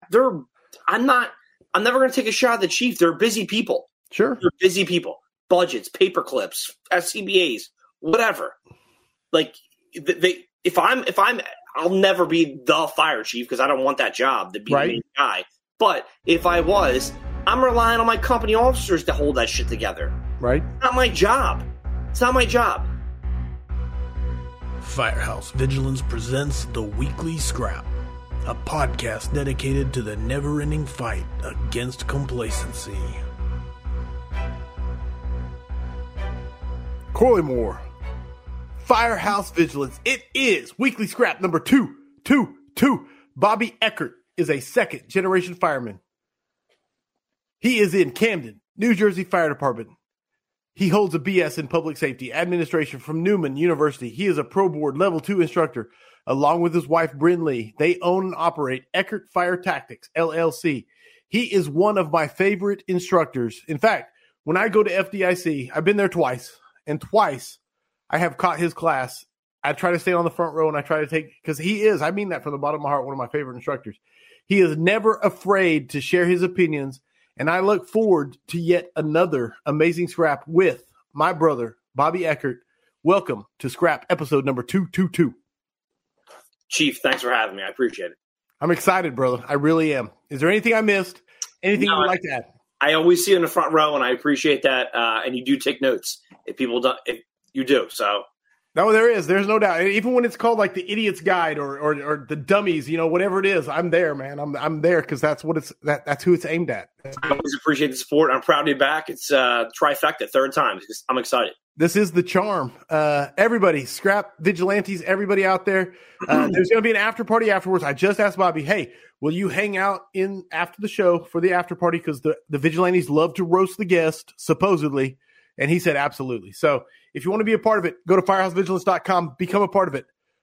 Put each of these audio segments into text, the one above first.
I'm never going to take a shot at the Chief. They're busy people. Sure. They're busy people. Budgets, paper clips, SCBAs, whatever. Like I'll never be the fire chief because I don't want that job to be the main guy. But if I was, I'm relying on my company officers to hold that shit together. Right. It's not my job. It's not my job. Firehouse Vigilance presents The Weekly Scrap, a podcast dedicated to the never-ending fight against complacency. Corley Moore, Firehouse Vigilance. It is Weekly Scrap number 222. Bobby Eckert is a second-generation fireman. He is in Camden, New Jersey Fire Department. He holds a BS in Public Safety Administration from Newman University. He is a Pro Board Level 2 instructor. Along with his wife, Bryn Lee, they own and operate Eckert Fire Tactics, LLC. He is one of my favorite instructors. In fact, when I go to FDIC, I've been there twice, and twice I have caught his class. I try to stay on the front row, and I try to take, because he is, I mean that from the bottom of my heart, one of my favorite instructors. He is never afraid to share his opinions, and I look forward to yet another amazing scrap with my brother, Bobby Eckert. Welcome to Scrap episode number 222. Chief, thanks for having me. I appreciate it. I'm excited, brother. I really am. Is there anything I missed? Anything you would like to add? I always see you in the front row, and I appreciate that. And you do take notes if people don't. If you do, so no, there is. There's no doubt. Even when it's called like the Idiot's Guide or the Dummies, whatever it is, I'm there, man. I'm there because that's what that's who it's aimed at. I always appreciate the support. I'm proud to be back. It's trifecta, third time. I'm excited. This is the charm. Everybody, Scrap Vigilantes, everybody out there. There's going to be an after party afterwards. I just asked Bobby, hey, will you hang out in after the show for the after party? Because the Vigilantes love to roast the guest, supposedly. And he said, absolutely. So if you want to be a part of it, go to firehousevigilance.com, become a part of it.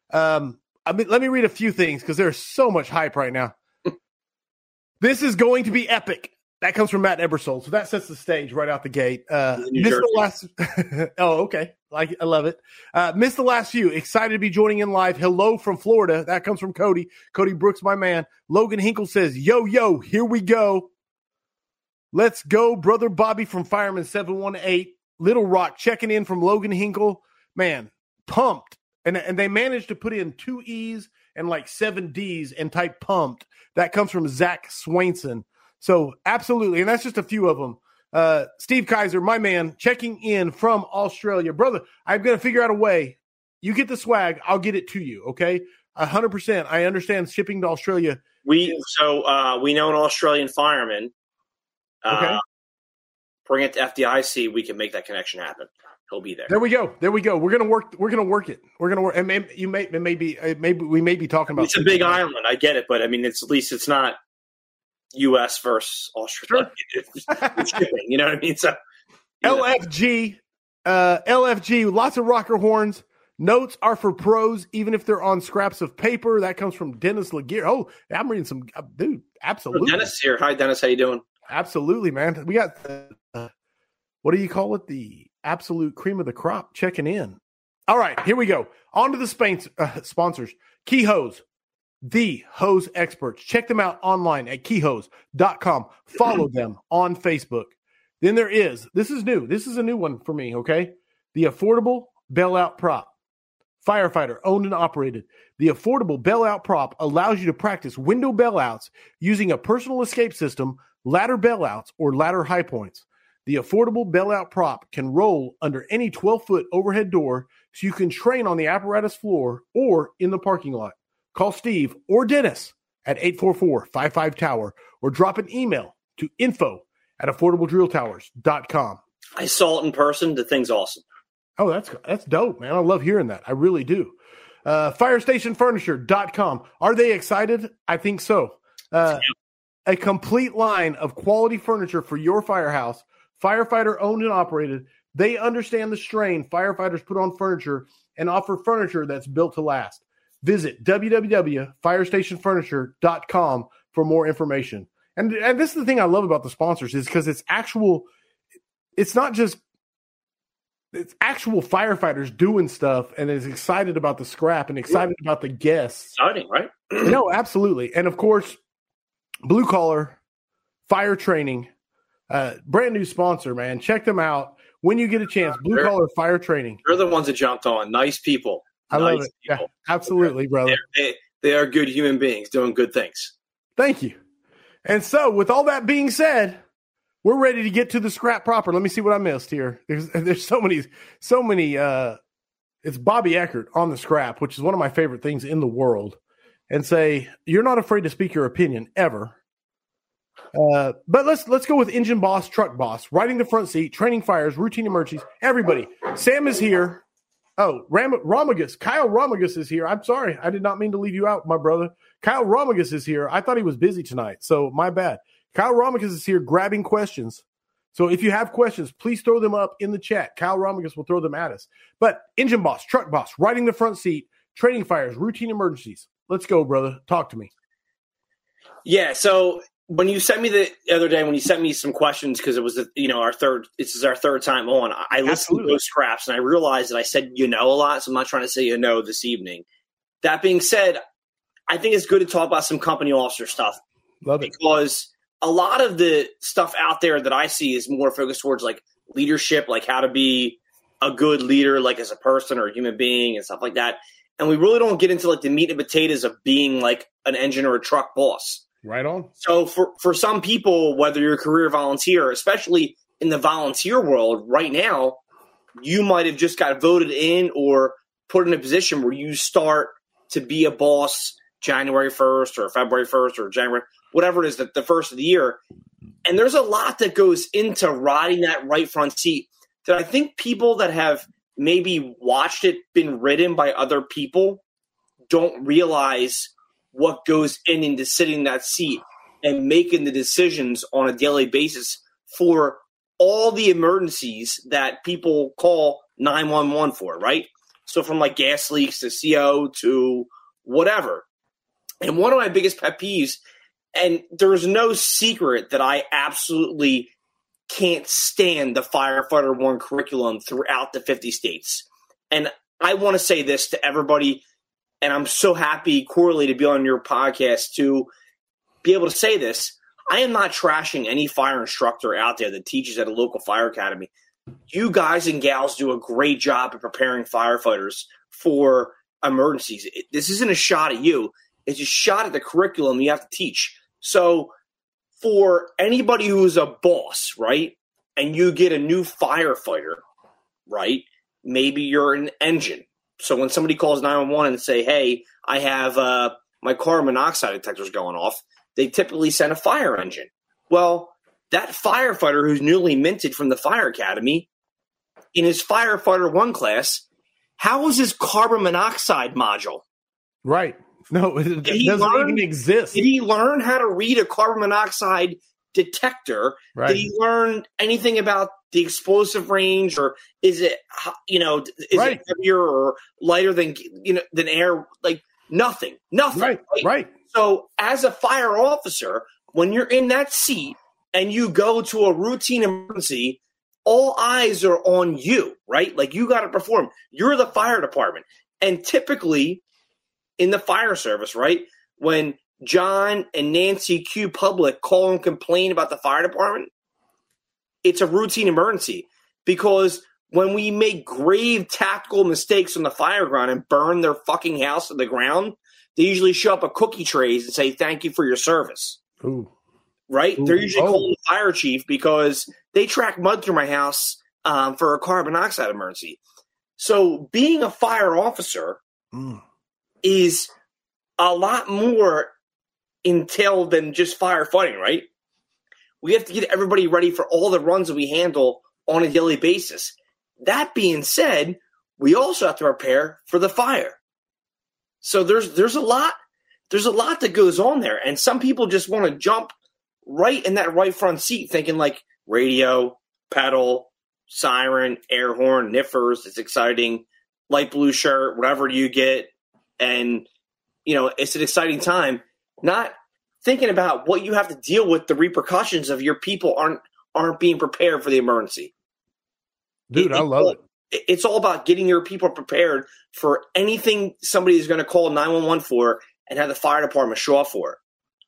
Let me read a few things because there's so much hype right now. This is going to be epic. That comes from Matt Ebersold. So that sets the stage right out the gate. Missed the last. Oh, okay. I love it. Missed the last few. Excited to be joining in live. Hello from Florida. That comes from Cody. Cody Brooks, my man. Logan Hinkle says, yo, here we go. Let's go, brother Bobby from Fireman 718. Little Rock checking in from Logan Hinkle. Man, pumped. And they managed to put in 2 E's and like 7 D's and type pumped. That comes from Zach Swainson. So absolutely. And that's just a few of them. Steve Kaiser, my man, checking in from Australia. Brother, I'm going to figure out a way. You get the swag, I'll get it to you. Okay. 100%. I understand shipping to Australia. We know an Australian fireman. Okay. Bring it to FDIC. We can make that connection happen. He'll be there. There we go. We're gonna work it. We're gonna work. And maybe we may be talking about. It's a big island. I get it, but I mean, at least it's not U.S. versus Australia. Sure. It's shipping. You know what I mean? So LFG, lots of rocker horns. Notes are for pros, even if they're on scraps of paper. That comes from Dennis Laguerre. Oh, I'm reading some dude. Absolutely. Dennis here. Hi, Dennis. How you doing? Absolutely, man. We got what do you call it? The absolute cream of the crop checking in. All right, here we go. On to the sponsors. Key Hose, the hose experts. Check them out online at keyhose.com. Follow them on Facebook. Then this is new. This is a new one for me, okay? The Affordable Bailout Prop. Firefighter, owned and operated. The Affordable Bailout Prop allows you to practice window bailouts using a personal escape system, ladder bailouts, or ladder high points. The Affordable Bailout Prop can roll under any 12-foot overhead door so you can train on the apparatus floor or in the parking lot. Call Steve or Dennis at 844-55-TOWER or drop an email to info@affordabledrilltowers.com. I saw it in person. The thing's awesome. Oh, that's dope, man. I love hearing that. I really do. Firestationfurniture.com. Are they excited? I think so. A complete line of quality furniture for your firehouse. Firefighter owned and operated. They understand the strain firefighters put on furniture and offer furniture that's built to last. Visit www.firestationfurniture.com for more information. And this is the thing I love about the sponsors is because it's actual firefighters doing stuff and is excited about the scrap and excited about the guests. Exciting, right? No, absolutely. And of course, Blue Collar Fire Training, brand new sponsor, man. Check them out when you get a chance. Blue Collar Fire Training. They're the ones that jumped on. Nice people. I love it. Yeah, absolutely, brother. They are good human beings doing good things. Thank you. And so, with all that being said, we're ready to get to the scrap proper. Let me see what I missed here. There's so many. It's Bobby Eckert on the scrap, which is one of my favorite things in the world. And say, you're not afraid to speak your opinion ever. But let's go with engine boss, truck boss, riding the front seat, training fires, routine emergencies. Everybody, Sam is here. Oh, Romagus, Kyle Romagus is here. I'm sorry, I did not mean to leave you out, my brother. Kyle Romagus is here. I thought he was busy tonight, so my bad. Kyle Romagus is here grabbing questions. So if you have questions, please throw them up in the chat. Kyle Romagus will throw them at us. But engine boss, truck boss, riding the front seat, training fires, routine emergencies. Let's go, brother. Talk to me. Yeah, so when you sent me the other day, when you sent me some questions, because it was this is our third time on, I listened to those scraps and I realized that I said a lot, so I'm not trying to say this evening. That being said, I think it's good to talk about some company officer stuff. Love it. Because a lot of the stuff out there that I see is more focused towards like leadership, like how to be a good leader, like as a person or a human being and stuff like that. And we really don't get into like the meat and potatoes of being like an engine or a truck boss. Right on. So for some people, whether you're a career volunteer, especially in the volunteer world right now, you might have just got voted in or put in a position where you start to be a boss January 1st or February 1st or January, whatever it is, the first of the year. And there's a lot that goes into riding that right front seat that I think people that have maybe watched it, been ridden by other people, don't realize what goes into sitting in that seat and making the decisions on a daily basis for all the emergencies that people call 911 for, right? So from like gas leaks to CO to whatever. And one of my biggest pet peeves, and there's no secret that I absolutely can't stand the Firefighter One curriculum throughout the 50 states. And I want to say this to everybody, and I'm so happy, Corley, to be on your podcast to be able to say this. I am not trashing any fire instructor out there that teaches at a local fire academy. You guys and gals do a great job of preparing firefighters for emergencies. This isn't a shot at you. It's a shot at the curriculum you have to teach. So for anybody who's a boss, right, and you get a new firefighter, right, maybe you're an engine. So when somebody calls 911 and say, hey, I have my carbon monoxide detector's going off, they typically send a fire engine. Well, that firefighter who's newly minted from the fire academy, in his Firefighter 1 class, how is his carbon monoxide module? Right. No, it doesn't even exist. Did he learn how to read a carbon monoxide detector? Right. Did he learn anything about the explosive range, or is it, it heavier or lighter than air? Like nothing. Right. So as a fire officer, when you're in that seat and you go to a routine emergency, all eyes are on you, right? Like you got to perform. You're the fire department. And typically in the fire service, right, when John and Nancy Q. Public call and complain about the fire department, it's a routine emergency, because when we make grave tactical mistakes on the fire ground and burn their fucking house to the ground, they usually show up at cookie trays and say, thank you for your service. Ooh. Right? Ooh. They're usually calling the fire chief because they track mud through my house for a carbon monoxide emergency. So being a fire officer is a lot more entailed than just firefighting, right? We have to get everybody ready for all the runs that we handle on a daily basis. That being said, we also have to prepare for the fire. So there's a lot that goes on there, and some people just want to jump right in that right front seat, thinking like radio, pedal, siren, air horn, niffers. It's exciting, light blue shirt, whatever you get, and it's an exciting time. Not thinking about what you have to deal with, the repercussions of your people aren't being prepared for the emergency. Dude, I love it. It's all about getting your people prepared for anything somebody is going to call 911 for and have the fire department show up for.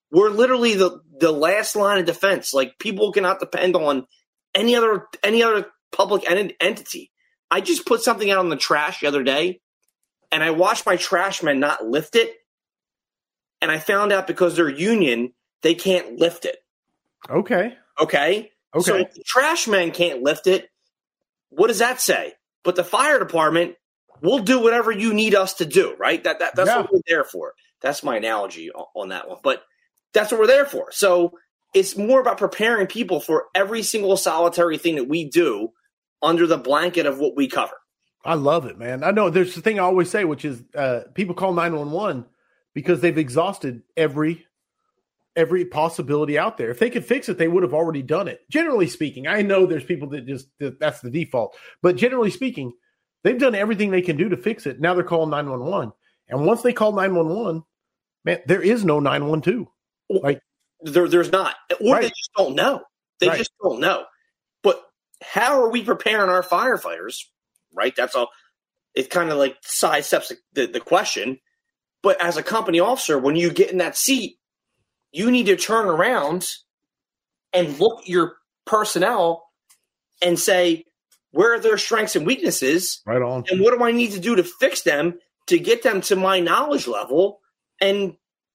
we're literally the last line of defense. Like, people cannot depend on any other public entity. I just put something out on the trash the other day, and I watched my trash men not lift it, and I found out because they're union, they can't lift it. Okay. So if the trash men can't lift it, what does that say? But the fire department will do whatever you need us to do, right? That's what we're there for. That's my analogy on that one. But that's what we're there for. So it's more about preparing people for every single solitary thing that we do under the blanket of what we cover. I love it, man. I know there's the thing I always say, which is people call 911 because they've exhausted every possibility out there. If they could fix it, they would have already done it. Generally speaking, I know there's people that's the default, but generally speaking, they've done everything they can do to fix it. Now they're calling 911. And once they call 911, man, there is no 912. Like there's not, or right. They just don't know. They Right. just don't know. But how are we preparing our firefighters? Right. That's all. It kind of like sidesteps the question. But as a company officer, when you get in that seat, you need to turn around and look at your personnel and say, where are their strengths and weaknesses? Right on. And what do I need to do to fix them to get them to my knowledge level and,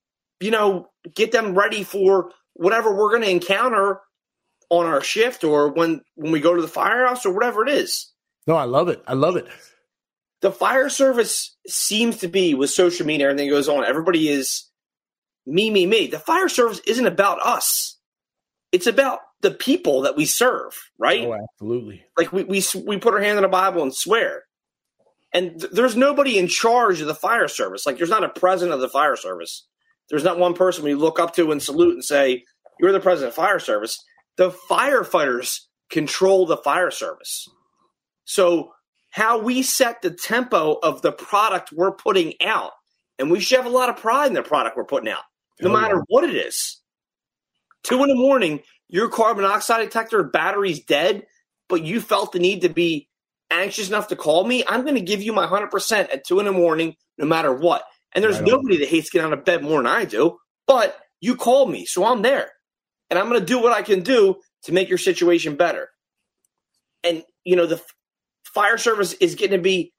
get them ready for whatever we're going to encounter on our shift or when we go to the firehouse or whatever it is. No, I love it. The fire service seems to be, with social media, everything goes on, everybody is me. The fire service isn't about us. It's about the people that we serve, right? Oh, absolutely. Like we put our hand on the Bible and swear. And there's nobody in charge of the fire service. Like, there's not a president of the fire service. There's not one person we look up to and salute and say, you're the president of the fire service. The firefighters control the fire service. So how we set the tempo of the product we're putting out, and we should have a lot of pride in the product we're putting out, no matter what it is. 2 a.m, your carbon monoxide detector battery's dead, but you felt the need to be anxious enough to call me. I'm going to give you my 100% at 2 a.m, no matter what. And there's nobody that hates getting out of bed more than I do, but you called me, so I'm there. And I'm going to do what I can do to make your situation better. And, the fire service is getting to be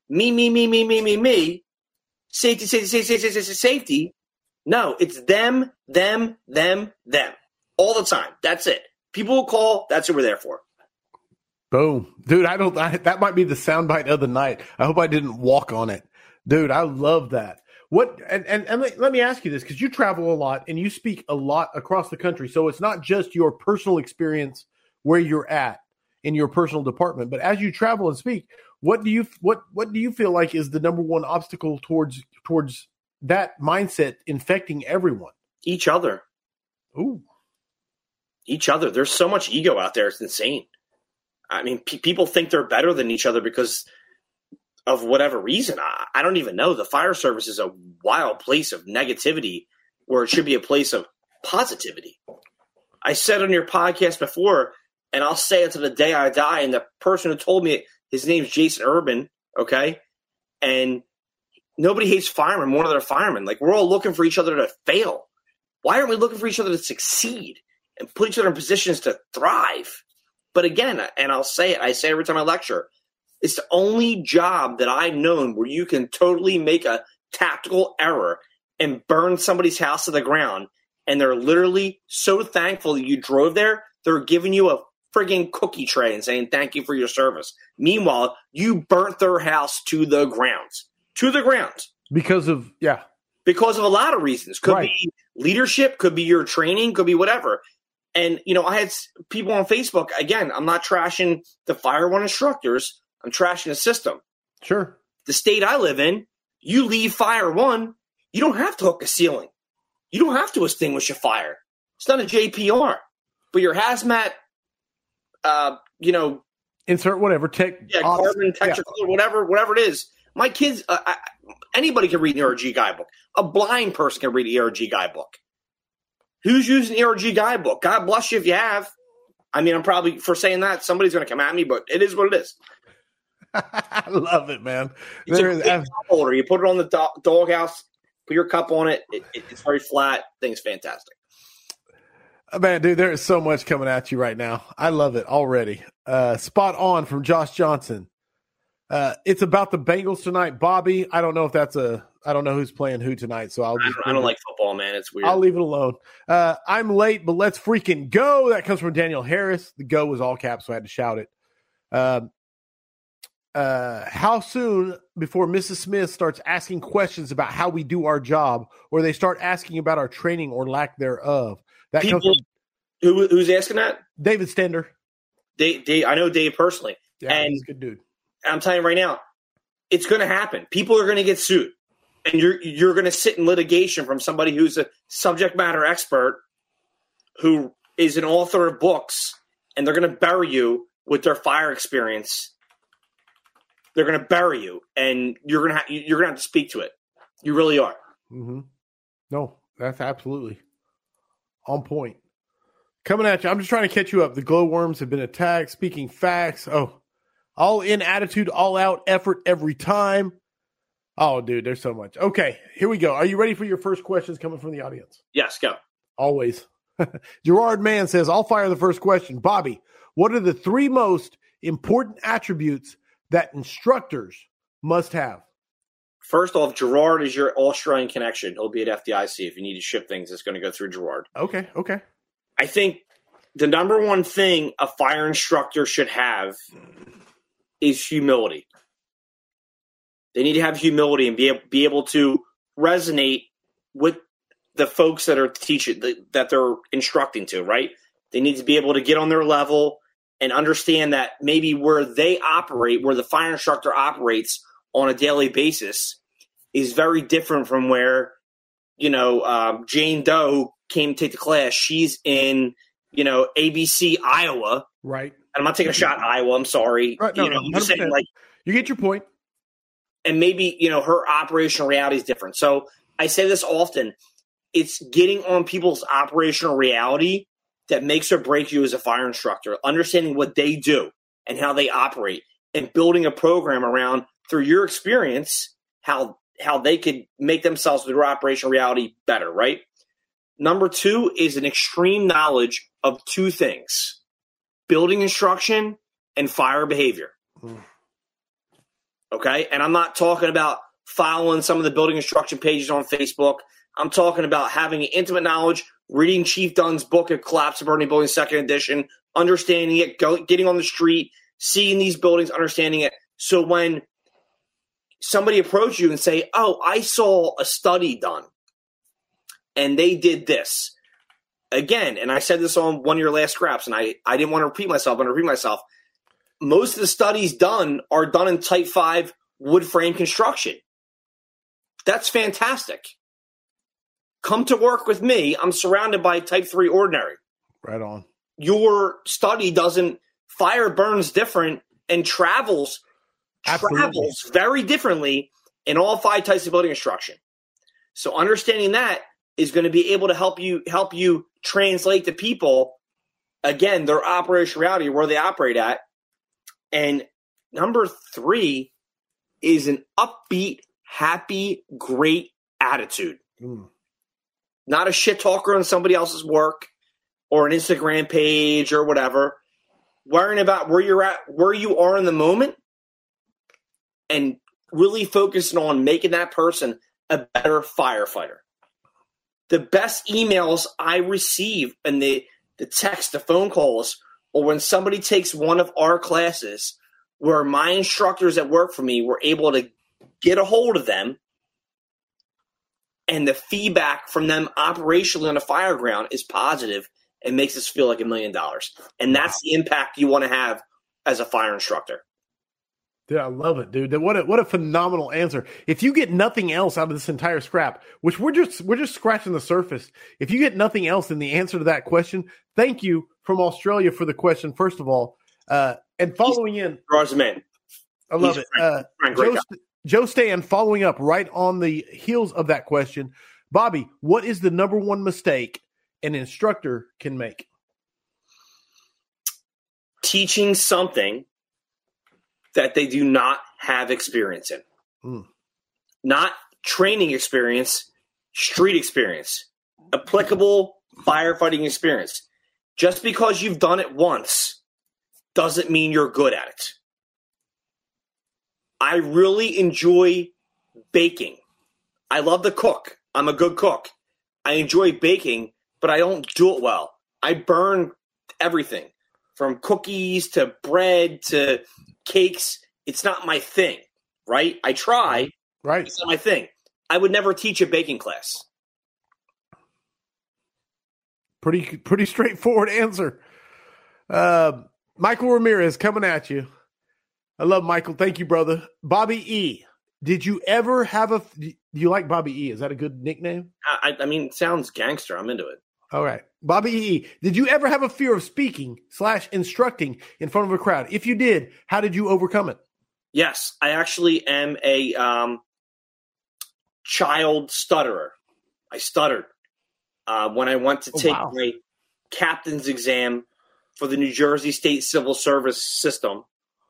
me. Safety. No, it's them. All the time. That's it. People will call. That's what we're there for. Boom. Dude, that might be the soundbite of the night. I hope I didn't walk on it. Dude, I love that. And let me ask you this, because you travel a lot and you speak a lot across the country. So it's not just your personal experience where you're at in your personal department, but as you travel and speak, what do you feel like is the number one obstacle towards that mindset infecting everyone? Each other. Ooh. Each other. There's so much ego out there. It's insane. I mean, people think they're better than each other because of whatever reason. I don't even know. The fire service is a wild place of negativity where it should be a place of positivity. I said on your podcast before, and I'll say it to the day I die, and the person who told me his name's Jason Urban, okay? And nobody hates firemen more than their firemen. Like, we're all looking for each other to fail. Why aren't we looking for each other to succeed and put each other in positions to thrive? But again, and I say it every time I lecture, it's the only job that I've known where you can totally make a tactical error and burn somebody's house to the ground, and they're literally so thankful that you drove there, they're giving you a frigging cookie tray and saying thank you for your service. Meanwhile, you burnt their house to the ground. To the ground. Because of a lot of reasons. Could be leadership, could be your training, could be whatever. And, I had people on Facebook, again, I'm not trashing the Fire One instructors. I'm trashing the system. Sure. The state I live in, you leave Fire One, you don't have to hook a ceiling. You don't have to extinguish a fire. It's not a JPR. But your hazmat, insert whatever tech. Yeah, carbon, texture, whatever it is. My kids, anybody can read an ERG guidebook. A blind person can read an ERG guidebook. Who's using the ERG guidebook? God bless you if you have. I mean, I'm probably, for saying that, somebody's going to come at me, but it is what it is. I love it, man. It's a cup holder. You put it on the doghouse, put your cup on it. It's very flat. Thing's fantastic. Man, dude, there is so much coming at you right now. I love it already. Spot on from Josh Johnson. It's about the Bengals tonight, Bobby. I don't know who's playing who tonight, so I don't like football, man. It's weird. I'll leave it alone. I'm late, but let's freaking go. That comes from Daniel Harris. The go was all caps, so I had to shout it. How soon before Mrs. Smith starts asking questions about how we do our job, or they start asking about our training or lack thereof? That People, comes from who's asking that? David Stender. I know Dave personally. Yeah, and he's a good dude. I'm telling you right now, it's going to happen. People are going to get sued. And you're going to sit in litigation from somebody who's a subject matter expert, who is an author of books, and they're going to bury you with their fire experience. They're going to bury you, and you're going to have to speak to it. You really are. Mm-hmm. No, that's absolutely on point. Coming at you. I'm just trying to catch you up. The glowworms have been attacked. Speaking facts. Oh, all in attitude, all out effort every time. Oh, dude, there's so much. Okay, here we go. Are you ready for your first questions coming from the audience? Yes, go. Always. Gerard Mann says, I'll fire the first question. Bobby, what are the 3 most important attributes that instructors must have? First off, Gerard is your Australian connection. He'll be at FDIC. If you need to ship things, it's going to go through Gerard. Okay. I think the number one thing a fire instructor should have is humility. They need to have humility and be able to resonate with the folks that are teaching, that they're instructing to, right? They need to be able to get on their level and understand that maybe where they operate, where the fire instructor operates on a daily basis, is very different from where, Jane Doe came to take the class. She's in, ABC, Iowa. Right. And I'm not taking a shot at Iowa. I'm sorry. Right, no, I'm just saying, you get your point. And maybe, her operational reality is different. So I say this often. It's getting on people's operational reality that makes or breaks you as a fire instructor, understanding what they do and how they operate, and building a program around, through your experience, how they could make themselves with their operational reality better, right? Number 2 is an extreme knowledge of 2 things: building instruction and fire behavior. Okay? And I'm not talking about following some of the building instruction pages on Facebook. I'm talking about having an intimate knowledge, reading Chief Dunn's book of Collapse of Burning Buildings, 2nd edition, understanding it, getting on the street, seeing these buildings, understanding it. So when somebody approaches you and say, oh, I saw a study done, and they did this. Again, and I said this on one of your last scraps, and I didn't want to repeat myself. Most of the studies done are done in Type 5 wood frame construction. That's fantastic. Come to work with me. I'm surrounded by Type 3 ordinary. Right on. Your study fire burns different and travels very differently in all 5 types of building instruction. So understanding that is going to be able to help you translate to people, again, their operational reality, where they operate at. And number 3 is an upbeat, happy, great attitude. Not a shit talker on somebody else's work or an Instagram page or whatever. Worrying about where you're at, where you are in the moment, and really focusing on making that person a better firefighter. The best emails I receive, and the text, the phone calls, or when somebody takes one of our classes where my instructors that work for me were able to get a hold of them, and the feedback from them operationally on the fire ground is positive and makes us feel like $1 million. And that's the impact you want to have as a fire instructor. Dude, I love it, dude. What a phenomenal answer. If you get nothing else out of this entire scrap, which we're just scratching the surface. If you get nothing else in the answer to that question, thank you from Australia for the question, first of all. And following in, I love it. Joe Stan following up right on the heels of that question. Bobby, what is the number one mistake an instructor can make? Teaching something that they do not have experience in. Not training experience, street experience, applicable firefighting experience. Just because you've done it once doesn't mean you're good at it. I really enjoy baking. I love to cook. I'm a good cook. I enjoy baking, but I don't do it well. I burn everything from cookies to bread to cakes. It's not my thing, right? I try. Right. It's not my thing. I would never teach a baking class. Pretty straightforward answer. Michael Ramirez coming at you. I love Michael. Thank you, brother. Bobby E. Did you ever have do you like Bobby E? Is that a good nickname? I mean, it sounds gangster. I'm into it. All right. Bobby E. Did you ever have a fear of speaking / instructing in front of a crowd? If you did, how did you overcome it? Yes, I actually am a child stutterer. I stuttered when I went to take my captain's exam for the New Jersey State Civil Service system.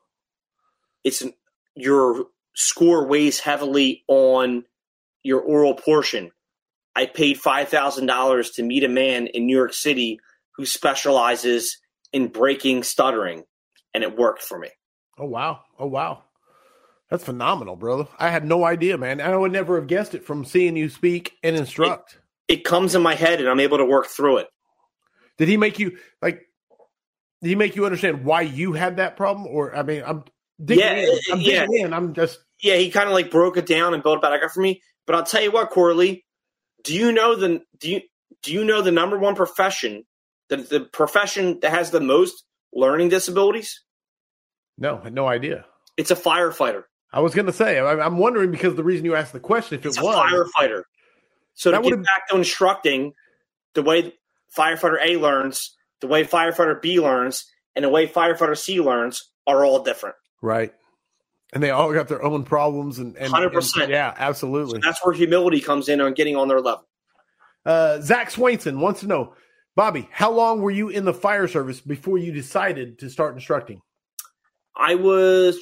Your score weighs heavily on your oral portion. I paid $5,000 to meet a man in New York City who specializes in breaking stuttering, and it worked for me. Oh, wow. That's phenomenal, brother. I had no idea, man. I would never have guessed it from seeing you speak and instruct. It comes in my head, and I'm able to work through it. Did he make you understand why you had that problem? Or, I mean, I'm digging in. I'm just... Yeah, he kind of like broke it down and built it back up for me. But I'll tell you what, Corley, do you know the number one profession, the profession that has the most learning disabilities? No, I had no idea. It's a firefighter. I was going to say, I'm wondering because the reason you asked the question, if it's it was a firefighter. So to get back to instructing, the way firefighter A learns, the way firefighter B learns, and the way firefighter C learns are all different. Right. And they all got their own problems. And 100%. Yeah, absolutely. So that's where humility comes in on getting on their level. Zach Swainson wants to know, Bobby, how long were you in the fire service before you decided to start instructing? I was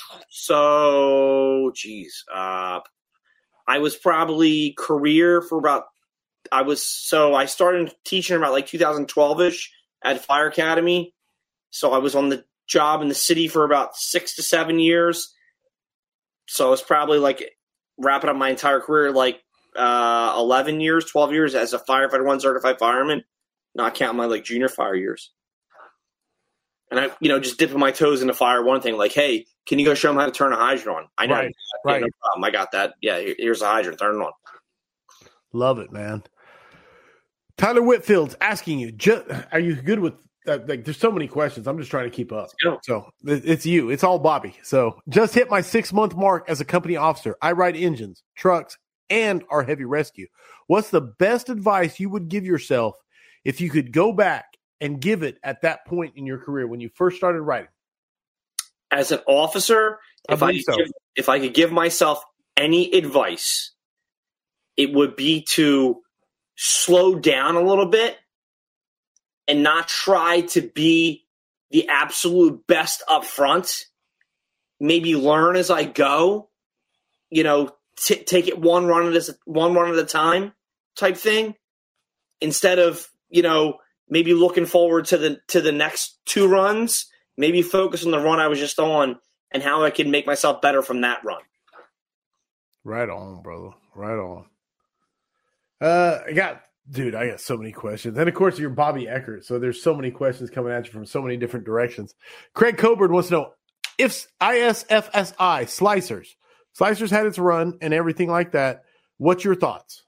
I was probably career for about, I started teaching about like 2012-ish at Fire Academy. So I was on the job in the city for about 6 to 7 years. So I was probably like wrapping up my entire career, like 11 years, 12 years as a firefighter 1 certified fireman, not counting my like junior fire years. And I, just dipping my toes in the fire. One thing, like, hey, can you go show them how to turn a hydrant on? I know. Right. Yeah, no problem. I got that. Yeah, here's a hydrant. Turn it on. Love it, man. Tyler Whitfield's asking you, are you good with that? Like, there's so many questions. I'm just trying to keep up. So it's you. It's all Bobby. So just hit my 6-month mark as a company officer. I ride engines, trucks, and our heavy rescue. What's the best advice you would give yourself if you could go back and give it at that point in your career when you first started riding? As an officer, if I could give myself any advice, it would be to slow down a little bit and not try to be the absolute best up front. Maybe learn as I go, take it one run at a time type thing, instead of, maybe looking forward to the next 2 runs. Maybe focus on the run I was just on and how I can make myself better from that run. Right on, brother. Right on. I got so many questions. And of course, you're Bobby Eckert, so there's so many questions coming at you from so many different directions. Craig Coburn wants to know, if ISFSI Slicers had its run and everything like that, what's your thoughts?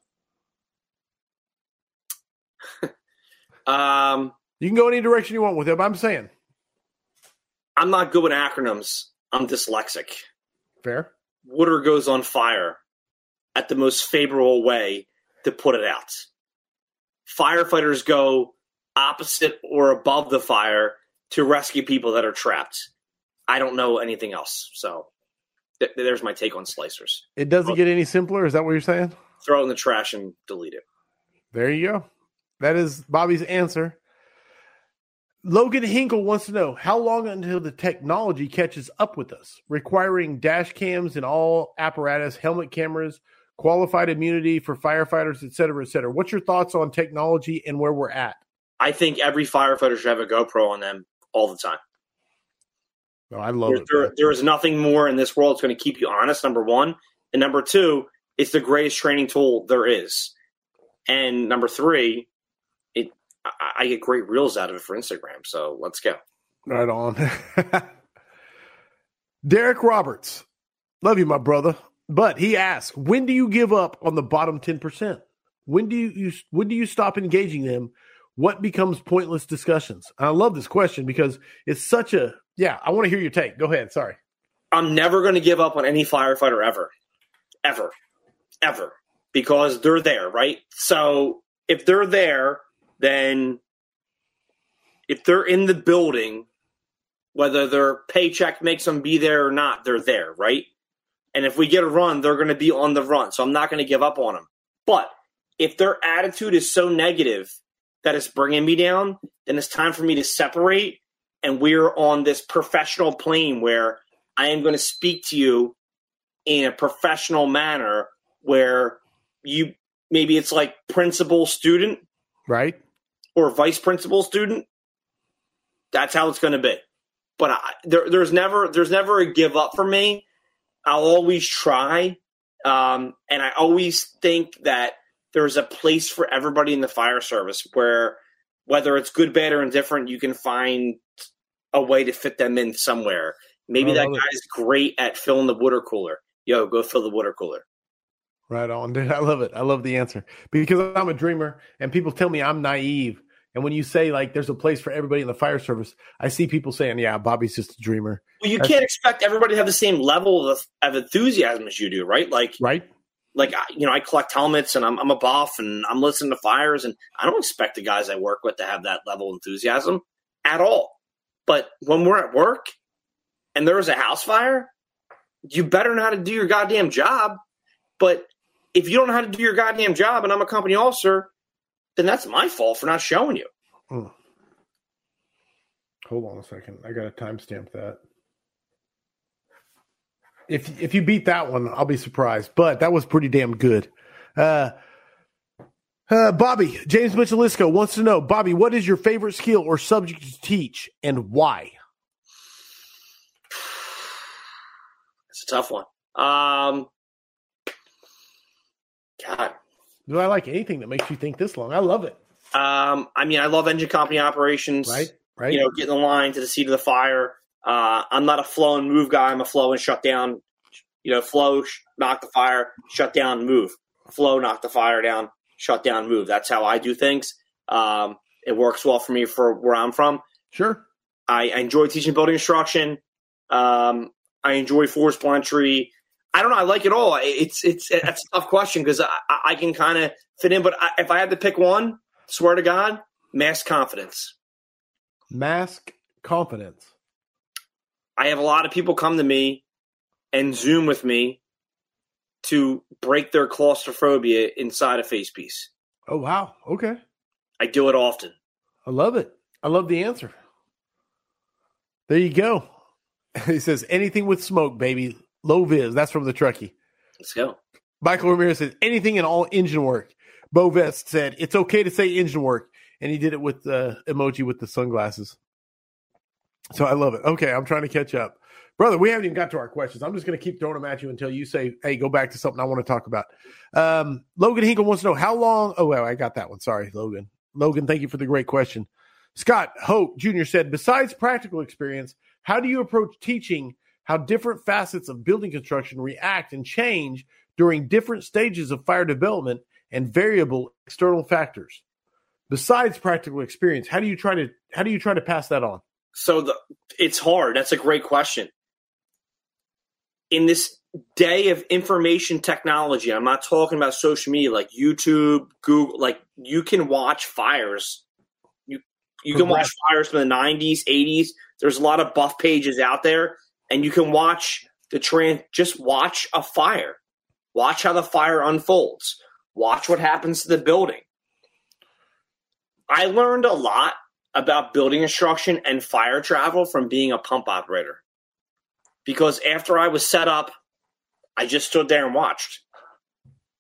You can go any direction you want with it, but I'm saying. I'm not good with acronyms. I'm dyslexic. Fair. Water goes on fire at the most favorable way to put it out. Firefighters go opposite or above the fire to rescue people that are trapped. I don't know anything else. So there's my take on Slicers. It doesn't get any simpler? Is that what you're saying? Throw it in the trash and delete it. There you go. That is Bobby's answer. Logan Hinkle wants to know, how long until the technology catches up with us, requiring dash cams and all apparatus, helmet cameras, qualified immunity for firefighters, et cetera, et cetera. What's your thoughts on technology and where we're at? I think every firefighter should have a GoPro on them all the time. Oh, I love it. There is nothing more in this world that's going to keep you honest, number one. And number two, it's the greatest training tool there is. And number three, I get great reels out of it for Instagram. So let's go. Right on. Derek Roberts. Love you, my brother. But he asks, when do you give up on the bottom 10%? When do you stop engaging them? What becomes pointless discussions? And I love this question because it's such a – I want to hear your take. Go ahead. Sorry. I'm never going to give up on any firefighter ever. Ever. Ever. Because they're there, right? So if they're there, then if they're in the building, whether their paycheck makes them be there or not, they're there, right? And if we get a run, they're going to be on the run. So I'm not going to give up on them. But if their attitude is so negative that it's bringing me down, then it's time for me to separate. And we're on this professional plane where I am going to speak to you in a professional manner where you maybe it's like principal student, right? Or vice principal student. That's how it's going to be. But there's never a give up for me. I'll always try. And I always think that there's a place for everybody in the fire service where whether it's good, bad, or indifferent, you can find a way to fit them in somewhere. Maybe that guy's great at filling the water cooler. Yo, go fill the water cooler. Right on, dude. I love it. I love the answer because I'm a dreamer and people tell me I'm naive. And when you say like there's a place for everybody in the fire service, I see people saying, yeah, Bobby's just a dreamer. Well, you can't expect everybody to have the same level of enthusiasm as you do, right? Right. Like, I collect helmets and I'm a buff and I'm listening to fires and I don't expect the guys I work with to have that level of enthusiasm at all. But when we're at work and there's a house fire, you better know how to do your goddamn job. But if you don't know how to do your goddamn job and I'm a company officer, then that's my fault for not showing you. Hold on a second. I got to timestamp that. If you beat that one, I'll be surprised. But that was pretty damn good. Bobby, James Michelisco wants to know, Bobby, what is your favorite skill or subject to teach and why? It's a tough one. God. Do I like anything that makes you think this long? I love it. I love engine company operations. Right. Getting the line to the seat of the fire. I'm not a flow and move guy. I'm a flow and shut down. Flow, knock the fire, shut down, move. Flow, knock the fire down, shut down, move. That's how I do things. It works well for me for where I'm from. Sure. I enjoy teaching building instruction. I enjoy force entry. I don't know. I like it all. It's a tough question because I can kind of fit in. But if I had to pick one, swear to God, mask confidence. Mask confidence. I have a lot of people come to me and Zoom with me to break their claustrophobia inside a face piece. Oh, wow. Okay. I do it often. I love it. I love the answer. There you go. He says, anything with smoke, baby. Low vis. That's from the Truckee. Let's go. Michael Ramirez says, anything and all engine work. Bo Vest said, it's okay to say engine work. And he did it with the emoji with the sunglasses. So I love it. Okay, I'm trying to catch up. Brother, we haven't even got to our questions. I'm just going to keep throwing them at you until you say, hey, go back to something I want to talk about. Logan Hinkle wants to know how long. Oh, well, I got that one. Sorry, Logan. Logan, thank you for the great question. Scott Hope Jr. said, besides practical experience, how do you approach teaching how different facets of building construction react and change during different stages of fire development and variable external factors? Besides practical experience, how do you try to pass that on? So it's hard. That's a great question. In this day of information technology, I'm not talking about social media like YouTube, Google. Like you can watch fires. You can watch fires from the 90s, 80s. There's a lot of buff pages out there, and you can watch just watch a fire. Watch how the fire unfolds. Watch what happens to the building. I learned a lot about building instruction and fire travel from being a pump operator. Because after I was set up, I just stood there and watched.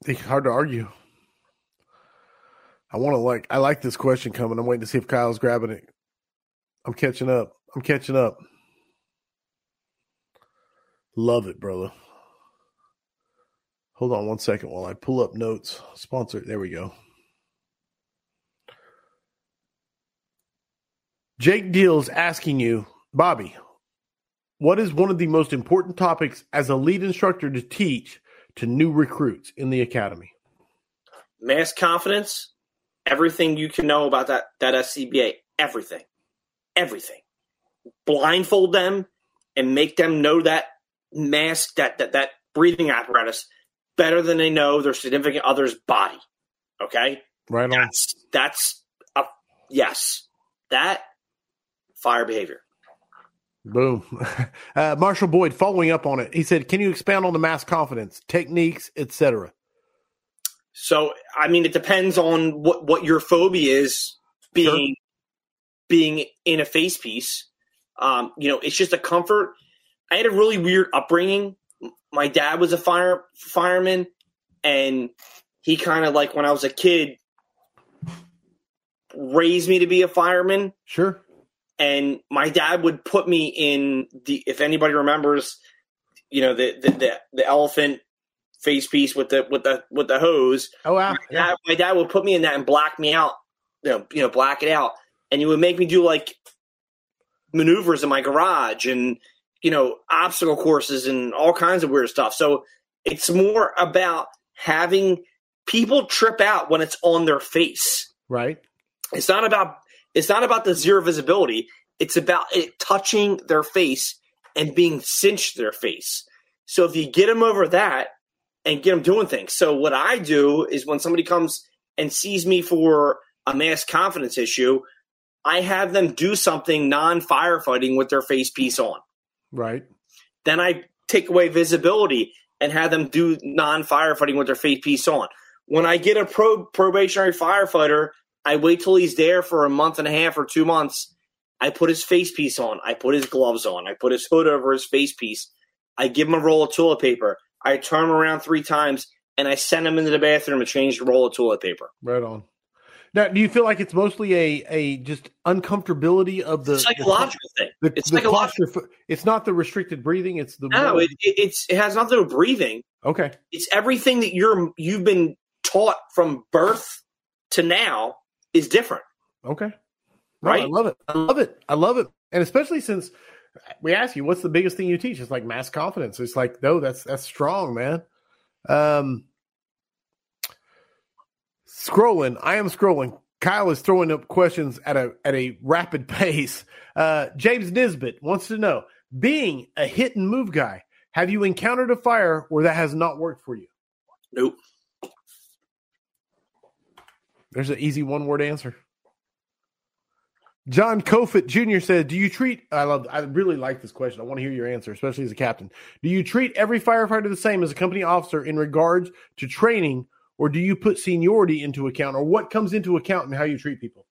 It's hard to argue. I like this question coming. I'm waiting to see if Kyle's grabbing it. I'm catching up. Love it, brother. Hold on one second while I pull up notes. Sponsor. There we go. Jake Deal's asking you, Bobby, what is one of the most important topics as a lead instructor to teach to new recruits in the academy? Mass confidence, everything you can know about that SCBA, everything. Blindfold them and make them know that mask, that breathing apparatus better than they know their significant other's body. Okay? Right on. That's a yes. That fire behavior. Boom. Marshall Boyd, following up on it, he said, can you expand on the mass confidence, techniques, etc.? So, I mean, it depends on what your phobia is being in a face piece. It's just a comfort. I had a really weird upbringing. My dad was a fireman, and he kind of, like, when I was a kid, raised me to be a fireman. Sure. And my dad would put me in if anybody remembers, the elephant face piece with the hose. Oh wow! My dad would put me in that and black me out, black it out, and he would make me do like maneuvers in my garage and obstacle courses and all kinds of weird stuff. So it's more about having people trip out when it's on their face. Right. It's not about the zero visibility. It's about it touching their face and being cinched to their face. So if you get them over that and get them doing things. So what I do is when somebody comes and sees me for a mass confidence issue, I have them do something non-firefighting with their face piece on. Right. Then I take away visibility and have them do non-firefighting with their face piece on. When I get a probationary firefighter, I wait till he's there for a month and a half or 2 months. I put his face piece on. I put his gloves on. I put his hood over his face piece. I give him a roll of toilet paper. I turn him around 3 times, and I send him into the bathroom to change the roll of toilet paper. Right on. Now, do you feel like it's mostly a just uncomfortability of the psychological thing? It's psychological. It's not the restricted breathing. It's the it has nothing to do with breathing. Okay. It's everything that you've been taught from birth to now is different. Okay. No, right. I love it. And especially since we ask you, what's the biggest thing you teach? It's like mass confidence. It's like, no, that's strong, man. I am scrolling. Kyle is throwing up questions at a rapid pace. James Nisbet wants to know, being a hit and move guy, have you encountered a fire where that has not worked for you? Nope. There's an easy one-word answer. John Kofit Jr. said, do you treat – I really like this question. I want to hear your answer, especially as a captain. Do you treat every firefighter the same as a company officer in regards to training, or do you put seniority into account, or what comes into account in how you treat people?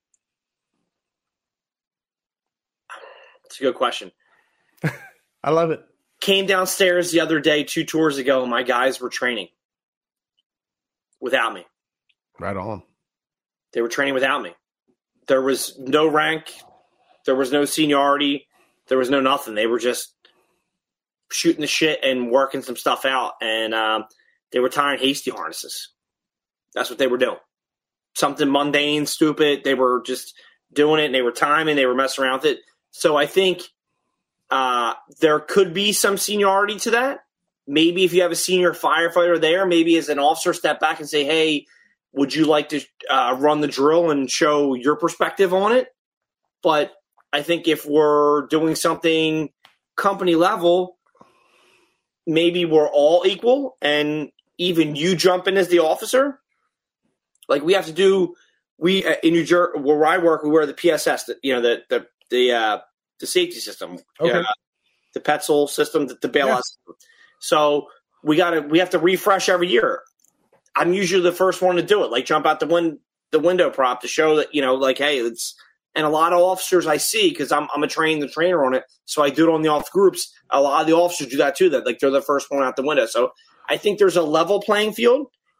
That's a good question. I love it. Came downstairs the other day, 2 tours ago, and my guys were training without me. Right on. They were training without me. There was no rank. There was no seniority. There was no nothing. They were just shooting the shit and working some stuff out. And they were tying hasty harnesses. That's what they were doing. Something mundane, stupid. They were just doing it, and they were timing. They were messing around with it. So I think there could be some seniority to that. Maybe if you have a senior firefighter there, maybe as an officer, step back and say, hey, would you like to run the drill and show your perspective on it? But I think if we're doing something company level, maybe we're all equal, and even you jump in as the officer. Like we have to do, in New Jersey, where I work, we wear the PSS, the safety system, okay. The Petzl system, the bailout system. So we have to refresh every year. I'm usually the first one to do it, like jump out the window prop to show that, like, hey, it's, and a lot of officers I see, because I'm a trainer on it, so I do it on the off groups. A lot of the officers do that too, that like they're the first one out the window. So I think there's a level playing field.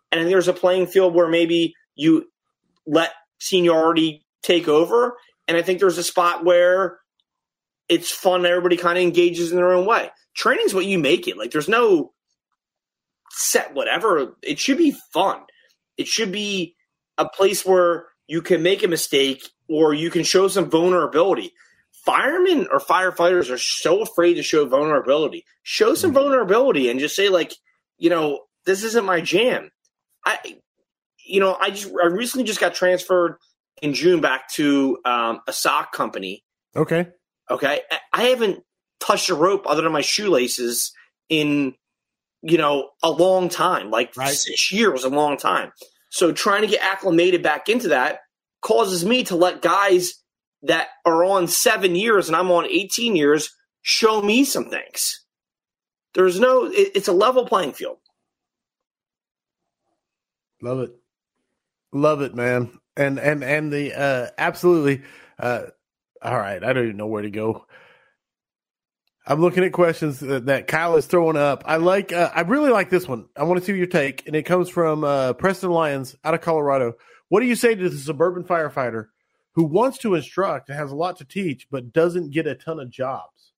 and then there's a playing field where maybe you let seniority take over, and I think there's a spot where it's fun. Everybody kind of engages in their own way. Training's what you make it. Like, there's no set whatever. It should be fun. It should be a place where you can make a mistake or you can show some vulnerability. Firemen or firefighters are so afraid to show vulnerability. Show some vulnerability and just say, like, this isn't my jam. I recently just got transferred in June back to a sock company. Okay. I haven't touched a rope other than my shoelaces in, a long time. Like, right. 6 years, a long time. So trying to get acclimated back into that causes me to let guys that are on 7 years and I'm on 18 years show me some things. It's a level playing field. Love it, man. And the absolutely. All right, I don't even know where to go. I'm looking at questions that Kyle is throwing up. I really like this one. I want to see your take, and it comes from Preston Lyons out of Colorado. What do you say to the suburban firefighter who wants to instruct and has a lot to teach, but doesn't get a ton of jobs?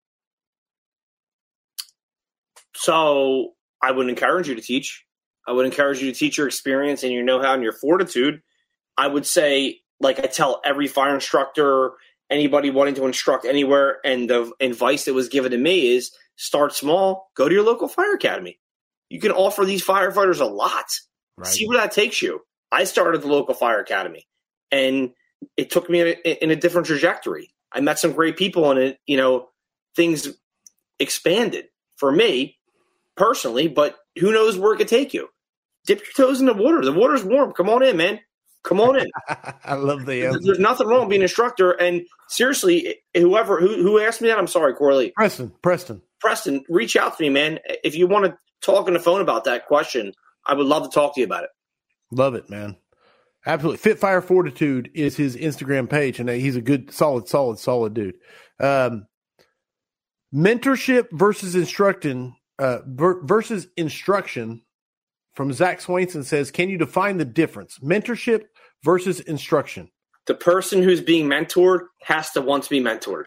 So I would encourage you to teach. I would encourage you to teach your experience and your know-how and your fortitude. I would say, like I tell every fire instructor, anybody wanting to instruct anywhere, and the advice that was given to me is start small, go to your local fire academy. You can offer these firefighters a lot. Right. See where that takes you. I started the local fire academy, and it took me in a different trajectory. I met some great people, and things expanded for me personally, but who knows where it could take you. Dip your toes in the water. The water's warm. Come on in, man. Come on in. I love the answer. There's nothing wrong with being an instructor. And seriously, who asked me that, I'm sorry, Corley. Preston, reach out to me, man. If you want to talk on the phone about that question, I would love to talk to you about it. Love it, man. Absolutely. Fit Fire Fortitude is his Instagram page, and he's a good, solid dude. Mentorship versus instruction from Zach Swainson says, can you define the difference? Mentorship versus instruction. The person who's being mentored has to want to be mentored.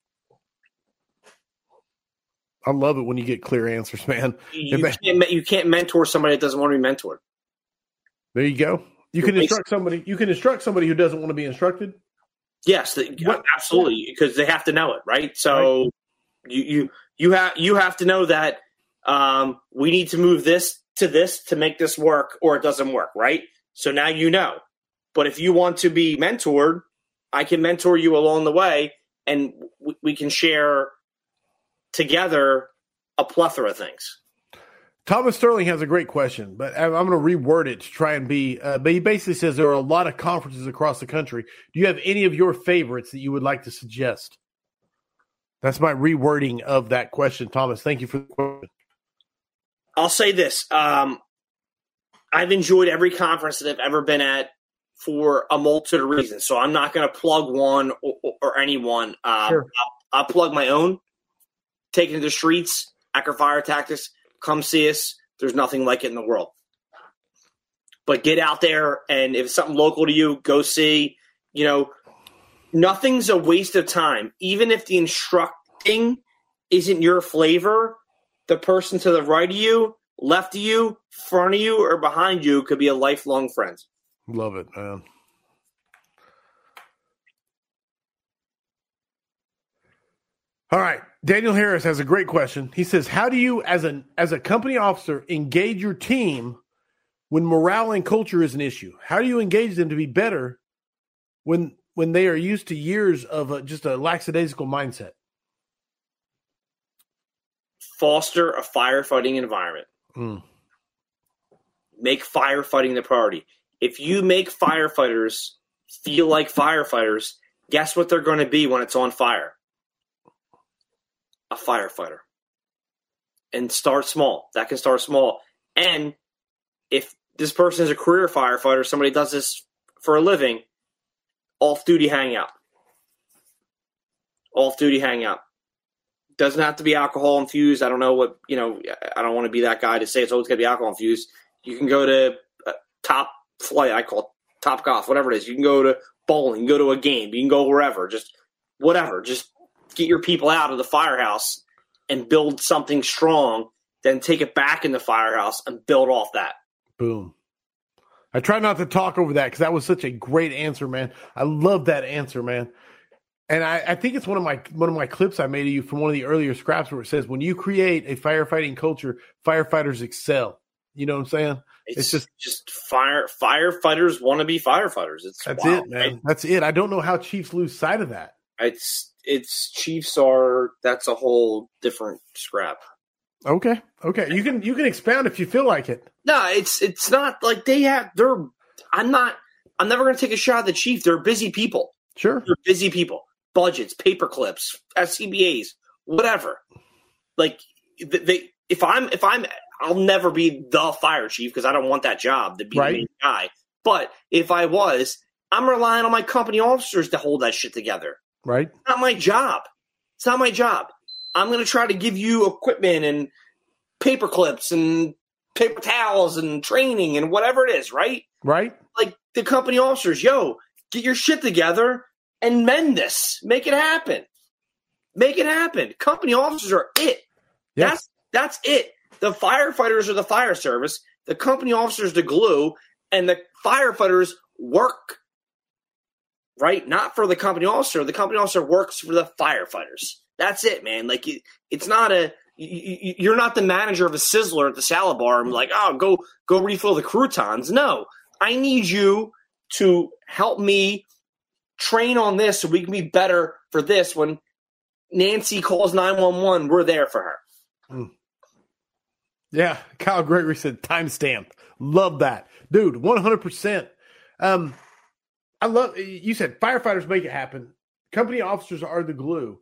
I love it when you get clear answers, man. You can't mentor somebody that doesn't want to be mentored. There you go. You can instruct somebody who doesn't want to be instructed. Yes, absolutely, because they have to know it, right? So right. You have to know that we need to move this to make this work, or it doesn't work, right? So now you know. But if you want to be mentored, I can mentor you along the way, and we can share together a plethora of things. Thomas Sterling has a great question, but I'm going to reword it to try and be but he basically says there are a lot of conferences across the country. Do you have any of your favorites that you would like to suggest? That's my rewording of that question, Thomas. Thank you for the question. I'll say this. I've enjoyed every conference that I've ever been at for a multitude of reasons. So I'm not going to plug one or anyone. Sure. I'll plug my own. Take it to the streets, Acker Fire Tactics. Come see us. There's nothing like it in the world. But get out there, and if it's something local to you, go see. Nothing's a waste of time. Even if the instructing isn't your flavor, the person to the right of you, left of you, front of you, or behind you could be a lifelong friend. Love it, man. All right. Daniel Harris has a great question. He says, how do you, as a company officer, engage your team when morale and culture is an issue? How do you engage them to be better when they are used to years of just a lackadaisical mindset? Foster a firefighting environment. Make firefighting the priority. If you make firefighters feel like firefighters, guess what they're going to be when it's on fire? A firefighter. And start small. That can start small. And if this person is a career firefighter, somebody does this for a living, off-duty hangout. Off-duty hangout. Doesn't have to be alcohol infused. I don't know what, I don't want to be that guy to say it's always going to be alcohol infused. You can go to Top Flight, I call it Top Golf, whatever it is. You can go to bowling, you can go to a game, you can go wherever, just whatever. Just get your people out of the firehouse and build something strong, then take it back in the firehouse and build off that. Boom. I try not to talk over that because that was such a great answer, man. I love that answer, man. And I think it's one of my clips I made of you from one of the earlier scraps where it says, when you create a firefighting culture, firefighters excel. You know what I'm saying? It's just firefighters want to be firefighters. That's wild, it, man. Right? That's it. I don't know how Chiefs lose sight of that. That's a whole different scrap. Okay. You can expound if you feel like it. No, it's not like I'm never going to take a shot at the Chief. They're busy people. Sure. They're busy people. Budgets, paper clips, SCBAs, whatever. Like I'll never be the fire chief because I don't want that job to be the main guy. But if I was, I'm relying on my company officers to hold that shit together. Right. It's not my job. It's not my job. I'm going to try to give you equipment and paper clips and paper towels and training and whatever it is, right? Right. Like the company officers, get your shit together and mend this. Make it happen. Make it happen. Company officers are it. Yes. That's it. The firefighters are the fire service. The company officers the glue, and the firefighters work. Right? Not for the company officer. The company officer works for the firefighters. That's it, man. Like it's not you're not the manager of a Sizzler at the salad bar and like, oh, go refill the croutons. No, I need you to help me train on this so we can be better for this. When Nancy calls 911, we're there for her. Mm. Yeah, Kyle Gregory said timestamp. Love that. Dude, 100%. I love, you said firefighters make it happen. Company officers are the glue.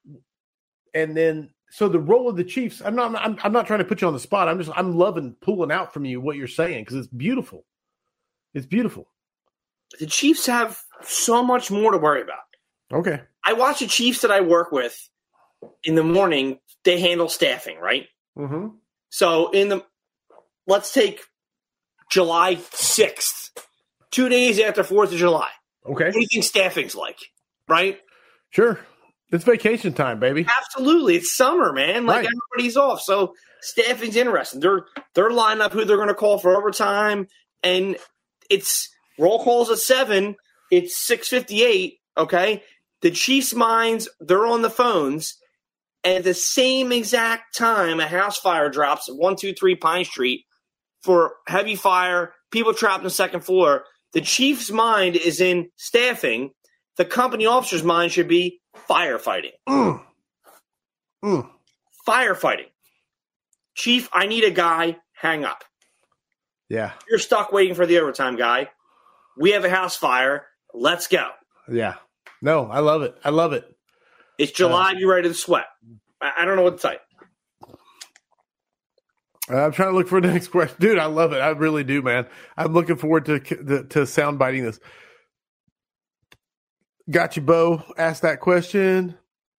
And then, so the role of the Chiefs, I'm not trying to put you on the spot. I'm loving pulling out from you what you're saying because it's beautiful. It's beautiful. The Chiefs have so much more to worry about. Okay. I watch the Chiefs that I work with in the morning. They handle staffing, right? Mm-hmm. So let's take July 6th, 2 days after 4th of July. Okay. What do you think staffing's like, right? Sure. It's vacation time, baby. Absolutely. It's summer, man. Like everybody's off. So staffing's interesting. They're lining up who they're going to call for overtime. And it's roll calls at 7. It's 6:58. Okay. The Chiefs' minds, they're on the phones. And at the same exact time, a house fire drops at 123 Pine Street for heavy fire, people trapped on the second floor. The Chief's mind is in staffing. The company officer's mind should be firefighting. Firefighting. Chief, I need a guy. Hang up. Yeah. You're stuck waiting for the overtime guy. We have a house fire. Let's go. Yeah. No, I love it. I love it. It's July. You're ready to sweat. I don't know what to tell you. I'm trying to look for the next question. Dude, I love it. I really do, man. I'm looking forward to sound biting this. Got you, Bo. Ask that question.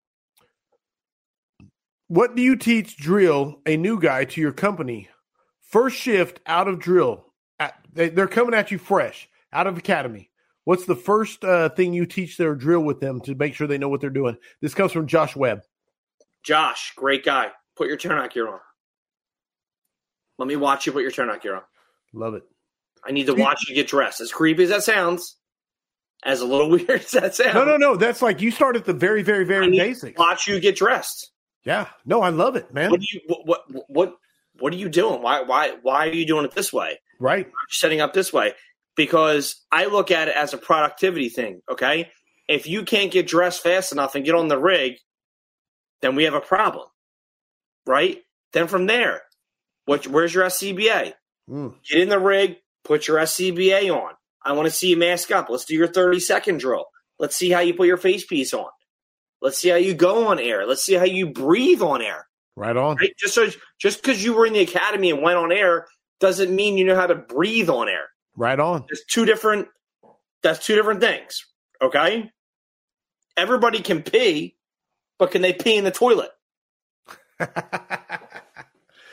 What do you teach drill a new guy to your company? First shift out of drill. They're coming at you fresh, out of academy. What's the first thing you teach their drill with them to make sure they know what they're doing? This comes from Josh Webb. Josh, great guy. Put your turnout gear on. Let me watch you put your turnout gear on. Love it. I need to watch you get dressed. As creepy as that sounds, as a little weird as that sounds. No. That's like you start at the very, very, very basics. Watch you get dressed. Yeah. No, I love it, man. What are you doing? Why are you doing it this way? Right. Setting up this way. Because I look at it as a productivity thing, okay? If you can't get dressed fast enough and get on the rig, then we have a problem, right? Then from there, where's your SCBA? Get in the rig, put your SCBA on. I want to see you mask up. Let's do your 30-second drill. Let's see how you put your face piece on. Let's see how you go on air. Let's see how you breathe on air. Right on. Right? Just because you were in the academy and went on air doesn't mean you know how to breathe on air. Right on. That's two different things, okay? Everybody can pee, but can they pee in the toilet?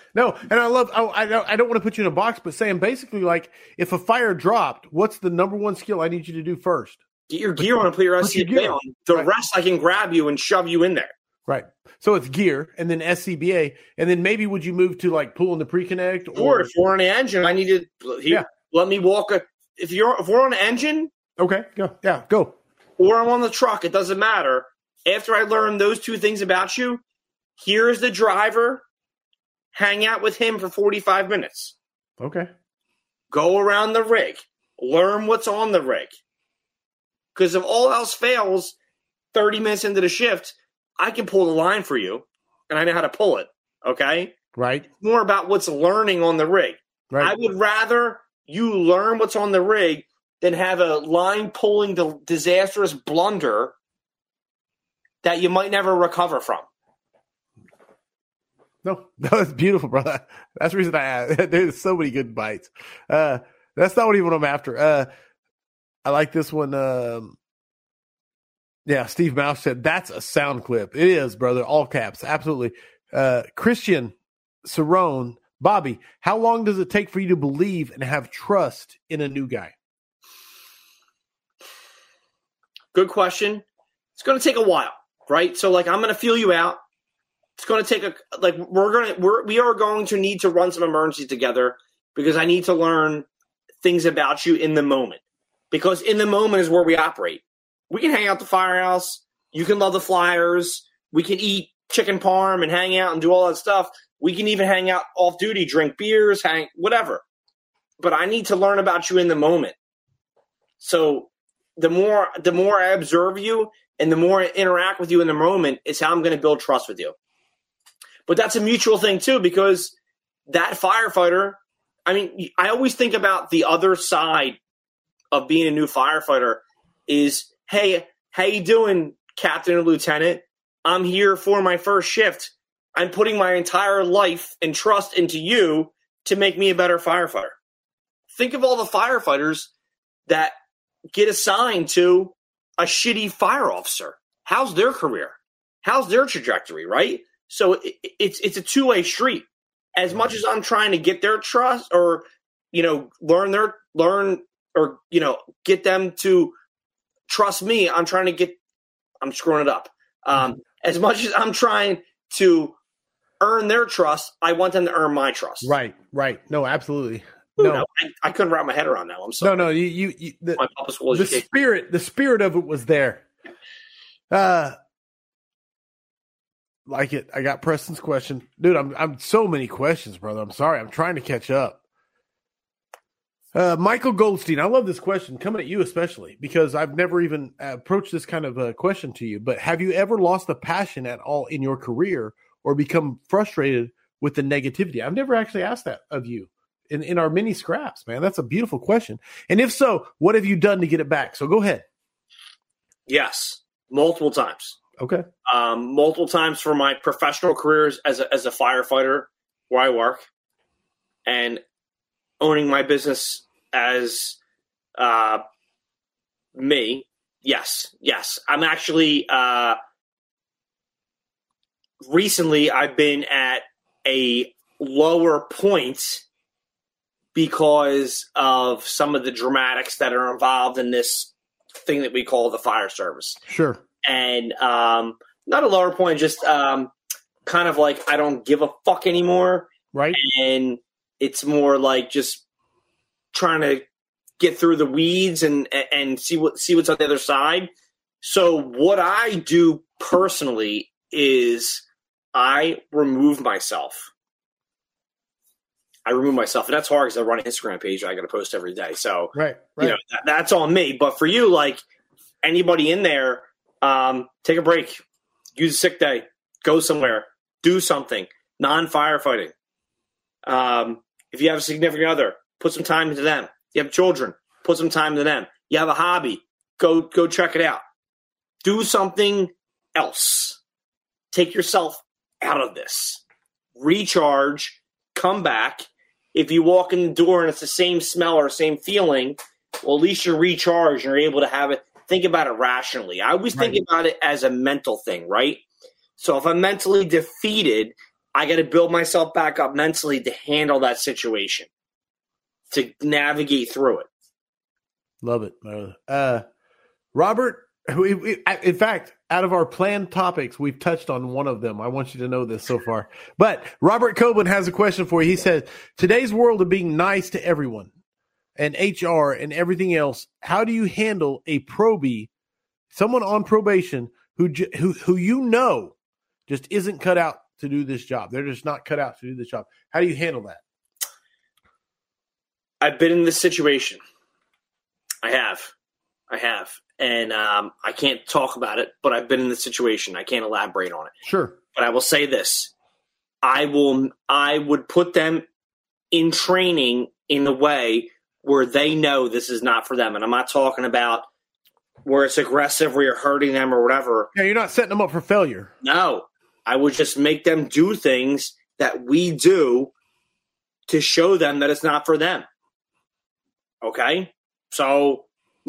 No, and I don't want to put you in a box, but saying basically like if a fire dropped, what's the number one skill I need you to do first? Get your gear on and put your SCBA on. The rest I can grab you and shove you in there. Right. So it's gear and then SCBA, and then maybe would you move to like pulling the pre-connect? Or if we're on an engine, I need to let me walk. If we're on an engine, okay, go. Or I'm on the truck, it doesn't matter. After I learn those two things about you, here's the driver. Hang out with him for 45 minutes. Okay. Go around the rig. Learn what's on the rig. Because if all else fails, 30 minutes into the shift, I can pull the line for you, and I know how to pull it, okay? Right. It's more about what's learning on the rig. Right. I would rather you learn what's on the rig than have a line-pulling disastrous blunder that you might never recover from. No, that's beautiful, brother. That's the reason I asked. There's so many good bites. That's not even what I'm after. I like this one. Yeah, Steve Mouse said, that's a sound clip. It is, brother. All caps. Absolutely. Christian Cerrone, Bobby, how long does it take for you to believe and have trust in a new guy? Good question. It's going to take a while, right? So, like, I'm going to feel you out. It's going to take we are going to need to run some emergencies together because I need to learn things about you in the moment. Because in the moment is where we operate. We can hang out at the firehouse. You can love the Flyers. We can eat chicken parm and hang out and do all that stuff. We can even hang out off duty, drink beers, whatever. But I need to learn about you in the moment. So the more I observe you and the more I interact with you in the moment is how I'm going to build trust with you. But that's a mutual thing too, because that firefighter, I mean, I always think about the other side of being a new firefighter is, hey, how you doing, Captain or Lieutenant? I'm here for my first shift. I'm putting my entire life and trust into you to make me a better firefighter. Think of all the firefighters that get assigned to a shitty fire officer. How's their career? How's their trajectory, right? So it's a two-way street. As much as I'm trying to get their trust or, get them to trust me, I'm screwing it up. As much as I'm trying to earn their trust, I want them to earn my trust. Right. No, absolutely. No, I couldn't wrap my head around that. I'm sorry. No, my public school the spirit of it was there. Like it. I got Preston's question. Dude, I'm so many questions, brother. I'm sorry. I'm trying to catch up. Michael Goldstein, I love this question coming at you especially because I've never even approached this kind of question to you. But have you ever lost a passion at all in your career or become frustrated with the negativity? I've never actually asked that of you in our mini scraps, man. That's a beautiful question. And if so, what have you done to get it back? So go ahead. Yes, multiple times. Okay. Multiple times for my professional careers as a firefighter where I work and owning my business as me. Yes. I'm actually recently I've been at a lower point because of some of the dramatics that are involved in this thing that we call the fire service. Sure. And not a lower point, just kind of like I don't give a fuck anymore. Right. And it's more like just trying to get through the weeds and see what's on the other side. So what I do personally is I remove myself. And that's hard because I run an Instagram page I got to post every day. So right. That's on me. But for you, like anybody in there, take a break, use a sick day, go somewhere, do something, non-firefighting. If you have a significant other, put some time into them. You have children, put some time into them. You have a hobby, go check it out. Do something else. Take yourself out of this. Recharge, come back. If you walk in the door and it's the same smell or same feeling, well, at least you're recharged and you're able to have it. Think about it rationally. I always think about it as a mental thing, right? So if I'm mentally defeated I got to build myself back up mentally to handle that situation, to navigate through it. Love it. Robert, in fact, out of our planned topics, we've touched on one of them. I want you to know this so far. But Robert Coburn has a question for you. He says, today's world of being nice to everyone and HR and everything else, how do you handle a probie, someone on probation who you know just isn't cut out to do this job? They're just not cut out to do this job. How do you handle that? I've been in this situation. I have. And I can't talk about it, but I've been in this situation. I can't elaborate on it. Sure. But I will say this. I would put them in training in a way where they know this is not for them. And I'm not talking about where it's aggressive, where you're hurting them or whatever. Yeah, you're not setting them up for failure. No. I would just make them do things that we do to show them that it's not for them. Okay? So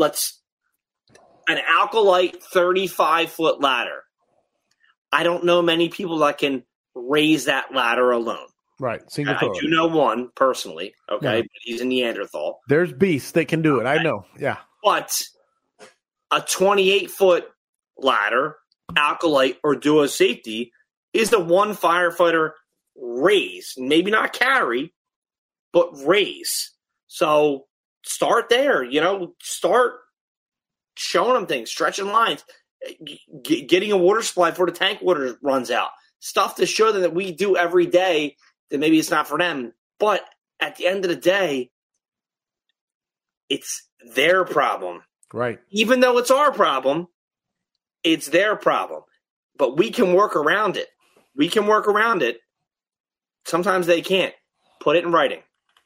an Alkalite 35-foot ladder. I don't know many people that can raise that ladder alone. Right. Single I thrower. do know one personally, okay, Yeah. but he's a Neanderthal. There's beasts that can do it. I know. Yeah. But a 28-foot ladder, Alkalite or Duo Safety, is the one firefighter raise. Maybe not carry, but raise. So start there, start showing them things, stretching lines, getting a water supply before the tank water runs out. Stuff to show them that we do every day that maybe it's not for them. But at the end of the day, it's their problem. Right. Even though it's our problem, it's their problem. But we can work around it. Sometimes they can't. Put it in writing.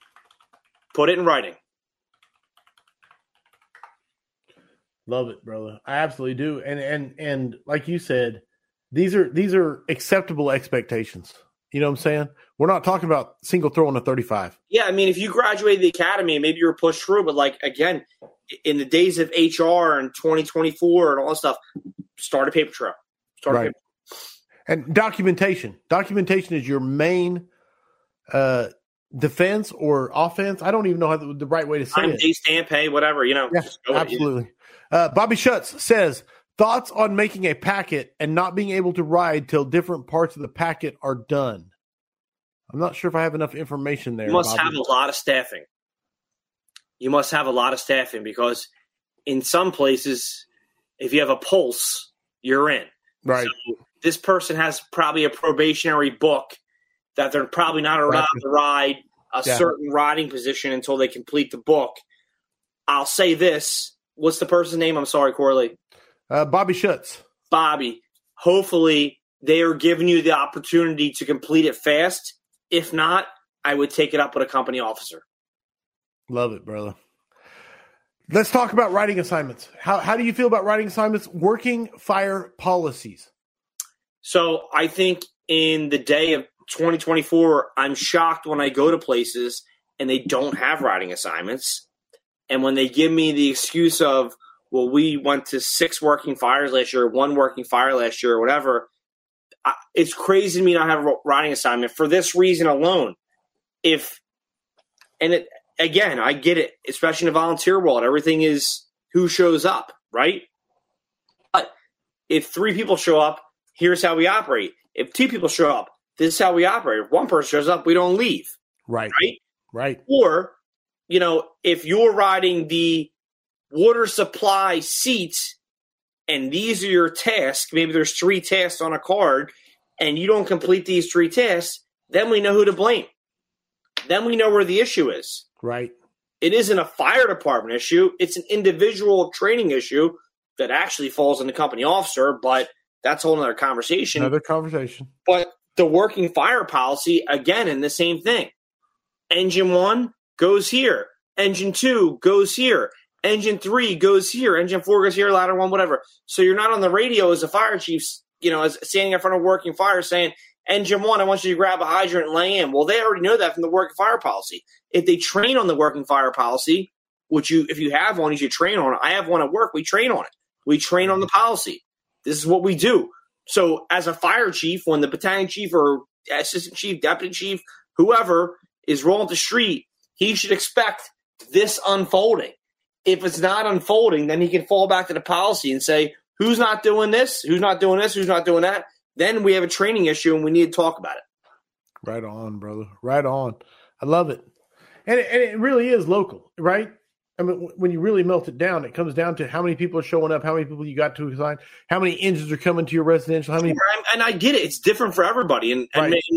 Love it, brother. I absolutely do. And like you said, these are acceptable expectations. You know what I'm saying? We're not talking about single throw on a 35. Yeah, I mean, if you graduated the academy, maybe you were pushed through, but again, in the days of HR and 2024 and all that stuff, start a paper trail. Right. And documentation. Documentation is your main defense or offense. I don't even know how the right way to say it. Day stamp, pay, whatever, Yeah, absolutely. Bobby Schutz says, thoughts on making a packet and not being able to ride till different parts of the packet are done. I'm not sure if I have enough information there. You must have a lot of staffing. Because in some places, if you have a pulse, you're in. Right. So this person has probably a probationary book that they're probably not allowed to ride a certain riding position until they complete the book. I'll say this. What's the person's name? I'm sorry, Corley. Bobby Schutz. Bobby. Hopefully they are giving you the opportunity to complete it fast. If not, I would take it up with a company officer. Love it, brother. Let's talk about writing assignments. How do you feel about writing assignments, working fire policies? So I think in the day of 2024, I'm shocked when I go to places and they don't have writing assignments. And when they give me the excuse of, well, we went to 6 working fires last year, 1 working fire last year, or whatever, it's crazy to me not have a writing assignment for this reason alone. Again, I get it, especially in the volunteer world. Everything is who shows up, right? But if 3 people show up, here's how we operate. If 2 people show up, this is how we operate. If 1 person shows up, we don't leave. Right. Or, if you're riding the water supply seats and these are your tasks, maybe there's 3 tasks on a card, and you don't complete these 3 tasks, then we know who to blame. Then we know where the issue is. Right. It isn't a fire department issue. It's an individual training issue that actually falls on the company officer, but that's a whole other conversation. But the working fire policy, again, in the same thing. Engine 1 goes here. Engine 2 goes here. Engine 3 goes here. Engine 4 goes here. Ladder 1, whatever. So you're not on the radio as a fire chief, as standing in front of working fire saying, Engine 1, I want you to grab a hydrant and lay in. Well, they already know that from the working fire policy. If they train on the working fire policy, if you have one, you should train on it. I have one at work. We train on it. We train on the policy. This is what we do. So as a fire chief, when the battalion chief or assistant chief, deputy chief, whoever is rolling the street, he should expect this unfolding. If it's not unfolding, then he can fall back to the policy and say, who's not doing this? Who's not doing this? Who's not doing that? Then we have a training issue and we need to talk about it. Right on, brother. Right on. I love it. And it really is local, right? I mean, when you really melt it down, it comes down to how many people are showing up, how many people you got to assign, how many engines are coming to your residential, how many. And I get it; it's different for everybody. And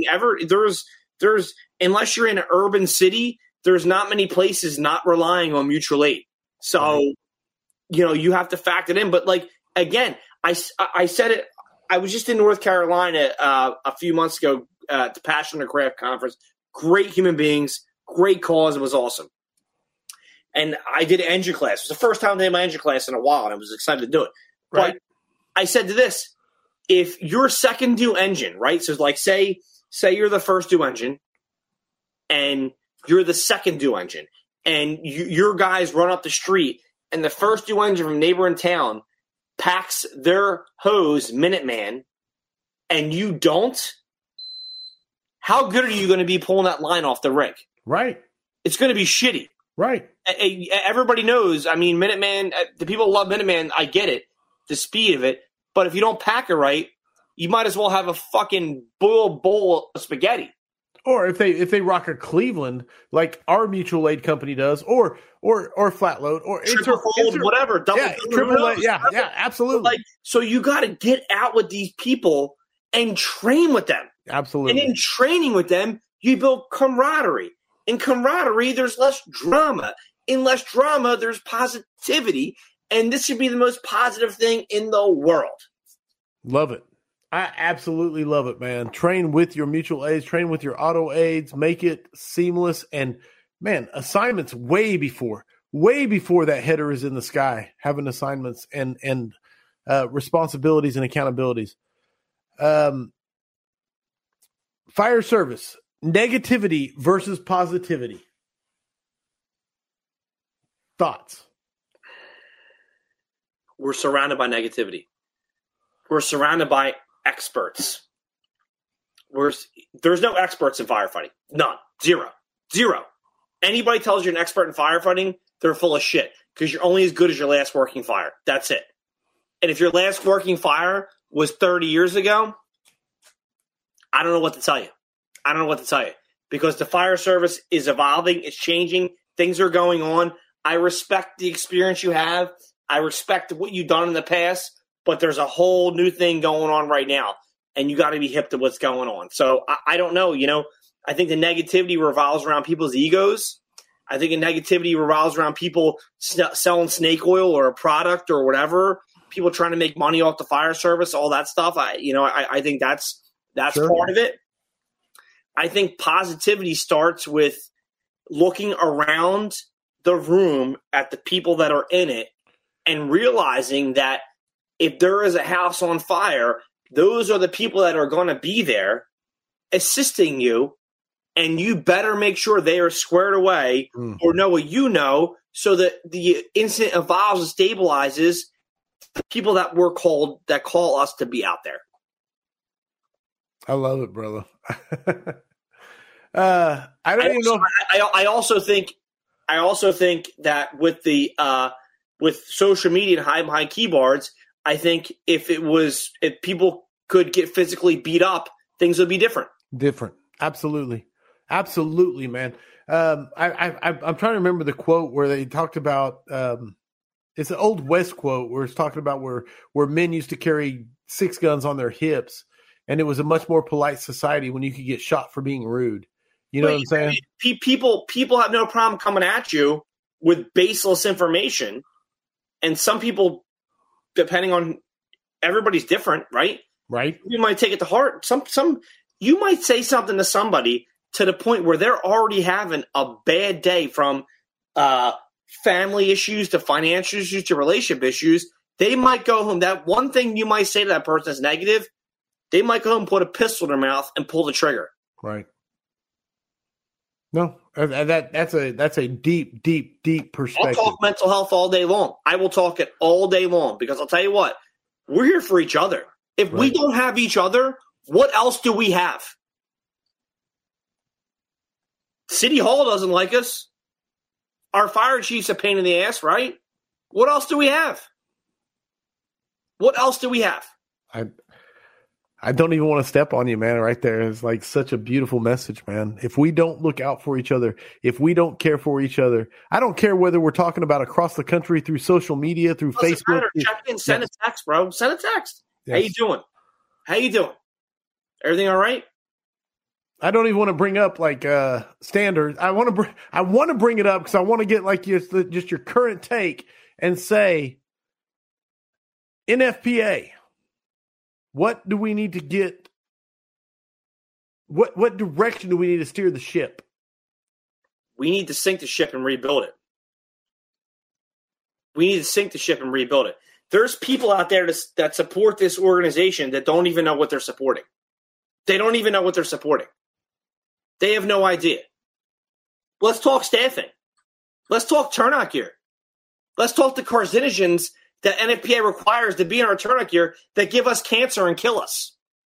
there's unless you're in an urban city, there's not many places not relying on mutual aid. So, you have to factor it in. But like again, I said it. I was just in North Carolina a few months ago at the Passion and Craft Conference. Great human beings, great cause. It was awesome. And I did an engine class. It was the first time I did my engine class in a while, and I was excited to do it. Right. But I said to this, if your second due engine, right? So like say you're the first due engine, and you're the second due engine, and your guys run up the street, and the first due engine from neighboring town packs their hose Minuteman, and you don't, how good are you going to be pulling that line off the rig? Right. It's going to be shitty. Right. Everybody knows. I mean, Minuteman, the people love Minuteman. I get it, the speed of it. But if you don't pack it right, you might as well have a fucking boiled bowl of spaghetti. Or if they rock a Cleveland like our mutual aid company does, or flat load, or whatever, double, triple A, yeah, absolutely. Like, so you got to get out with these people and train with them. Absolutely. And in training with them, you build camaraderie. In camaraderie, there's less drama. In less drama, there's positivity. And this should be the most positive thing in the world. Love it. I absolutely love it, man. Train with your mutual aids, train with your auto aids, make it seamless. And, man, assignments way before that header is in the sky, having assignments and responsibilities and accountabilities. Fire service. Negativity versus positivity. Thoughts? We're surrounded by negativity. We're surrounded by experts. There's no experts in firefighting. None. Zero. Anybody tells you an expert in firefighting, they're full of shit because you're only as good as your last working fire. That's it. And if your last working fire was 30 years ago, I don't know what to tell you. Because the fire service is evolving. It's changing. Things are going on. I respect the experience you have. I respect what you've done in the past, but there's a whole new thing going on right now, and you got to be hip to what's going on. So I don't know. I think the negativity revolves around people's egos. I think the negativity revolves around people selling snake oil or a product or whatever, people trying to make money off the fire service, all that stuff. I think that's sure. Part of it. I think positivity starts with looking around the room at the people that are in it and realizing that if there is a house on fire, those are the people that are going to be there assisting you, and you better make sure they are squared away or know what you know so that the incident evolves and stabilizes the people that call us to be out there. I love it, brother. I also think that with social media and high keyboards, I think if people could get physically beat up, things would be different. Absolutely, man. I'm trying to remember the quote where they talked about. It's an old West quote where it's talking about where men used to carry 6 guns on their hips, and it was a much more polite society when you could get shot for being rude. You know what I'm saying? People have no problem coming at you with baseless information, and some people, depending on everybody's different, right? Right. You might take it to heart. Some you might say something to somebody to the point where they're already having a bad day from family issues to financial issues to relationship issues. They might go home. That one thing you might say to that person is negative. They might go home and put a pistol in their mouth and pull the trigger. Right. No, that's a deep perspective. I'll talk mental health all day long. I will talk it all day long because I'll tell you what, we're here for each other. If we don't have each other, what else do we have? City Hall doesn't like us. Our fire chief's a pain in the ass, right? What else do we have? What else do we have? I don't even want to step on you, man, right there. It's like such a beautiful message, man. If we don't look out for each other, if we don't care for each other, I don't care whether we're talking about across the country through social media, through Facebook. Check in, send a text, bro. Send a text. Yes. How you doing? Everything all right? I don't even want to bring up like standards. I want to bring it up because I want to get like just your current take and say, NFPA, what do we need to get? What direction do we need to steer the ship? We need to sink the ship and rebuild it. We need to sink the ship and rebuild it. There's people out there that support this organization that don't even know what they're supporting. They don't even know what they're supporting. They have no idea. Let's talk staffing. Let's talk turnout gear. Let's talk the carcinogens that NFPA requires to be in our turnout gear that give us cancer and kill us.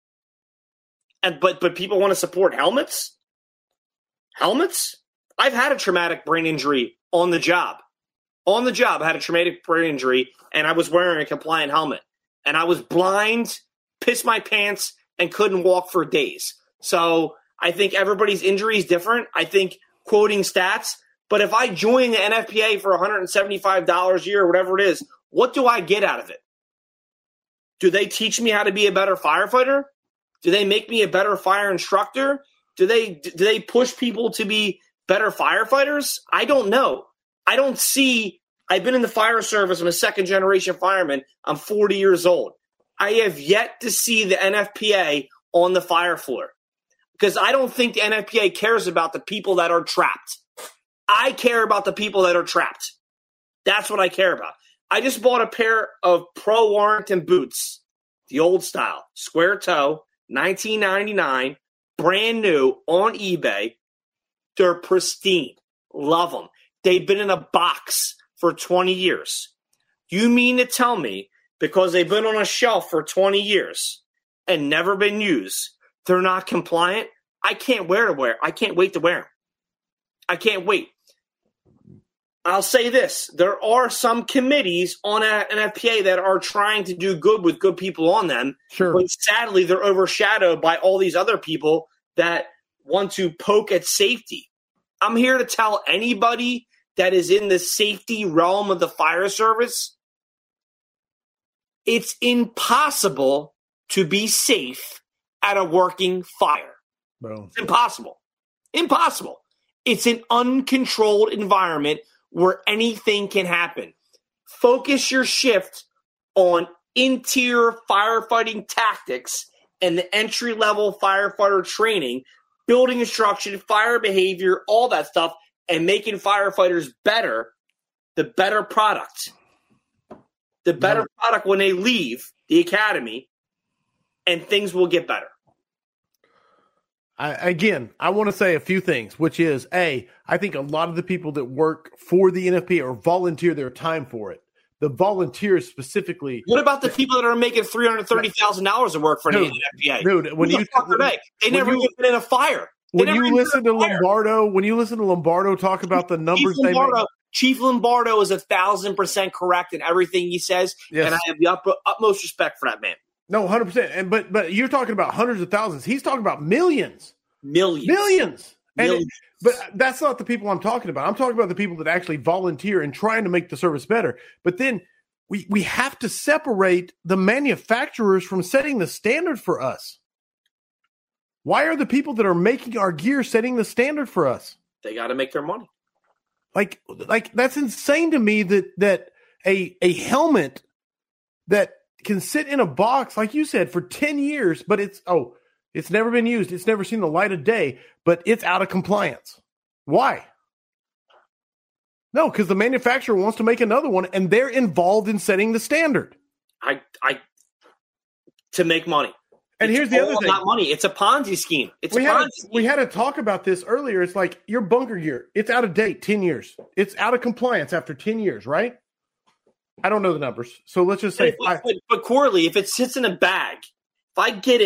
But people want to support helmets? Helmets? I've had a traumatic brain injury on the job. On the job, I had a traumatic brain injury, and I was wearing a compliant helmet. And I was blind, pissed my pants, and couldn't walk for days. So I think everybody's injury is different. I think quoting stats. But if I join the NFPA for $175 a year or whatever it is, what do I get out of it? Do they teach me how to be a better firefighter? Do they make me a better fire instructor? Do they push people to be better firefighters? I don't know. I don't see. I've been in the fire service. I'm a second-generation fireman. I'm 40 years old. I have yet to see the NFPA on the fire floor because I don't think the NFPA cares about the people that are trapped. I care about the people that are trapped. That's what I care about. I just bought a pair of Pro Warrington boots, the old style, square toe, $19.99, brand new on eBay. They're pristine. Love them. They've been in a box for 20 years. You mean to tell me because they've been on a shelf for 20 years and never been used, they're not compliant? I can't wait to wear them. I can't wait. I'll say this. There are some committees on NFPA that are trying to do good with good people on them. Sure. But sadly, they're overshadowed by all these other people that want to poke at safety. I'm here to tell anybody that is in the safety realm of the fire service, it's impossible to be safe at a working fire. Bro. It's impossible. Impossible. It's an uncontrolled environment where anything can happen. Focus your shift on interior firefighting tactics and the entry-level firefighter training, building instruction, fire behavior, all that stuff, and making firefighters better, the better product. The better product when they leave the academy, and things will get better. I want to say a few things, which is, I think a lot of the people that work for the NFPA or volunteer their time for it. The volunteers specifically. What about the people that are making $330,000 of work for the NFPA? Dude, they never even been in a fire. When you listen to Lombardo talk about the numbers they make. Chief Lombardo is 1,000% correct in everything he says, yes. And I have the utmost respect for that man. No, 100%. But you're talking about hundreds of thousands. He's talking about millions. Millions. But that's not the people I'm talking about. I'm talking about the people that actually volunteer and trying to make the service better. But then we have to separate the manufacturers from setting the standard for us. Why are the people that are making our gear setting the standard for us? They got to make their money. Like that's insane to me that a helmet that can sit in a box, like you said, for 10 years, but it's never been used. It's never seen the light of day, but it's out of compliance. Why? No, because the manufacturer wants to make another one, and they're involved in setting the standard. To make money. And here's the other thing. Not money. It's a Ponzi scheme. We had a talk about this earlier. It's like your bunker gear. It's out of date 10 years. It's out of compliance after 10 years, right? I don't know the numbers. So let's just say. But Corley, if it sits in a bag, if I get it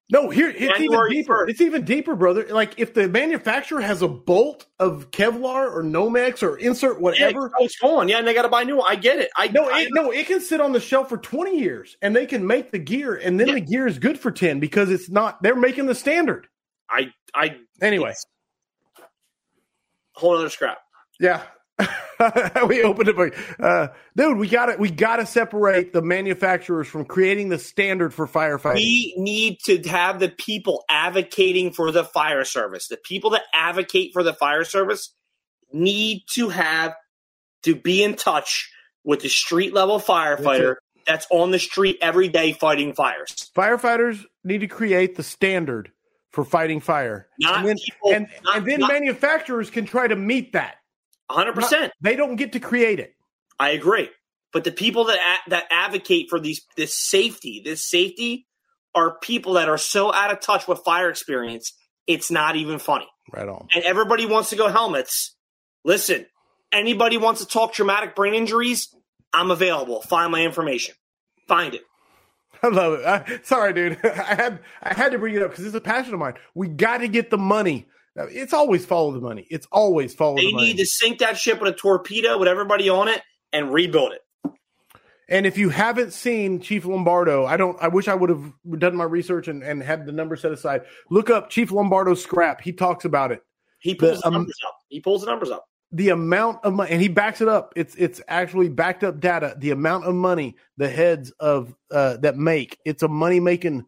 No, here it's even January deeper. 1st. It's even deeper, brother. Like if the manufacturer has a bolt of Kevlar or Nomex or insert whatever, it's gone. Yeah, and they got to buy new one. I get it. it can sit on the shelf for 20 years, and they can make the gear, and then the gear is good for 10 because it's not. They're making the standard. Anyway, whole other scrap. Yeah. We opened it, dude. We gotta separate the manufacturers from creating the standard for firefighting. We need to have the people advocating for the fire service. The people that advocate for the fire service need to be in touch with the street level firefighter that's on the street every day fighting fires. Firefighters need to create the standard for fighting fire, and then manufacturers can try to meet that. 100%. They don't get to create it. I agree. But the people that advocate for this safety are people that are so out of touch with fire experience, it's not even funny. Right on. And everybody wants to go helmets. Listen, anybody wants to talk traumatic brain injuries, I'm available. Find my information. Find it. I love it. Sorry, dude. I had to bring it up because it's a passion of mine. We got to get the money. It's always follow the money. It's always follow the money. They need to sink that ship with a torpedo with everybody on it and rebuild it. And if you haven't seen Chief Lombardo, I wish I would have done my research and had the number set aside. Look up Chief Lombardo's scrap. He talks about it. He pulls the numbers up. He pulls the numbers up. The amount of money, and he backs it up. It's actually backed up data. The amount of money the heads of that make. It's a money making.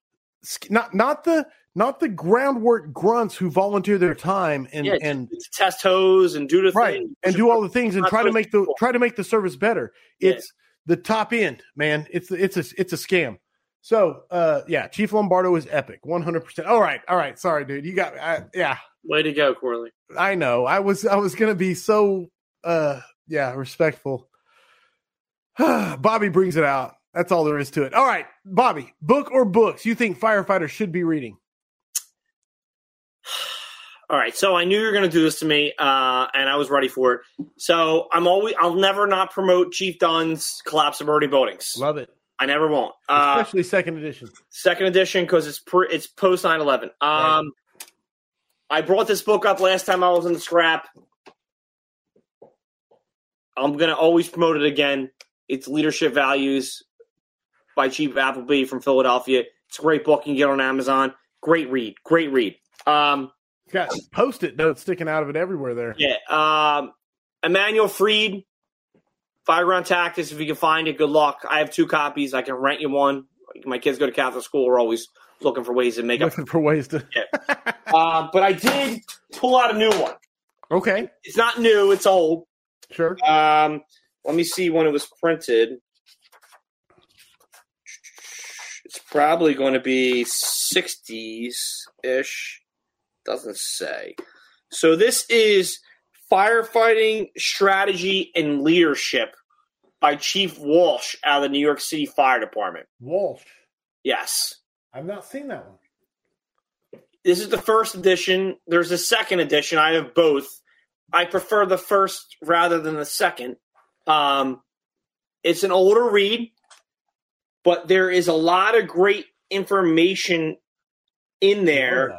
Not the groundwork grunts who volunteer their time and test hose and do the thing and do all the things and try to make the service better. It's the top end, man. It's a scam. So Chief Lombardo is epic, 100%. All right. Sorry, dude. You got Way to go, Corley. I know. I was gonna be so respectful. Bobby brings it out. That's all there is to it. All right, Bobby, book or books you think firefighters should be reading? All right, so I knew you were going to do this to me, and I was ready for it. So I'll never not promote Chief Dunn's Collapse of Burning Buildings. Love it. I never won't. Especially second edition. Second edition because it's post 9/11. Right. I brought this book up last time I was in the scrap. I'm going to always promote it again. It's Leadership Values by Chief Appleby from Philadelphia. It's a great book. You can get on Amazon. Great read. Got Post-it notes sticking out of it everywhere there. Yeah. Emmanuel Freed, Fireground Tactics. If you can find it, good luck. I have 2 copies. I can rent you one. My kids go to Catholic school. We're always looking for ways to make up. Looking for ways to. Yeah. But I did pull out a new one. Okay. It's not new. It's old. Sure. Let me see when it was printed. It's probably going to be 60s-ish. Doesn't say. So this is Firefighting Strategy and Leadership by Chief Walsh out of the New York City Fire Department. Walsh? Yes. I've not seen that one. This is the first edition. There's a second edition. I have both. I prefer the first rather than the second. It's an older read, but there is a lot of great information in there.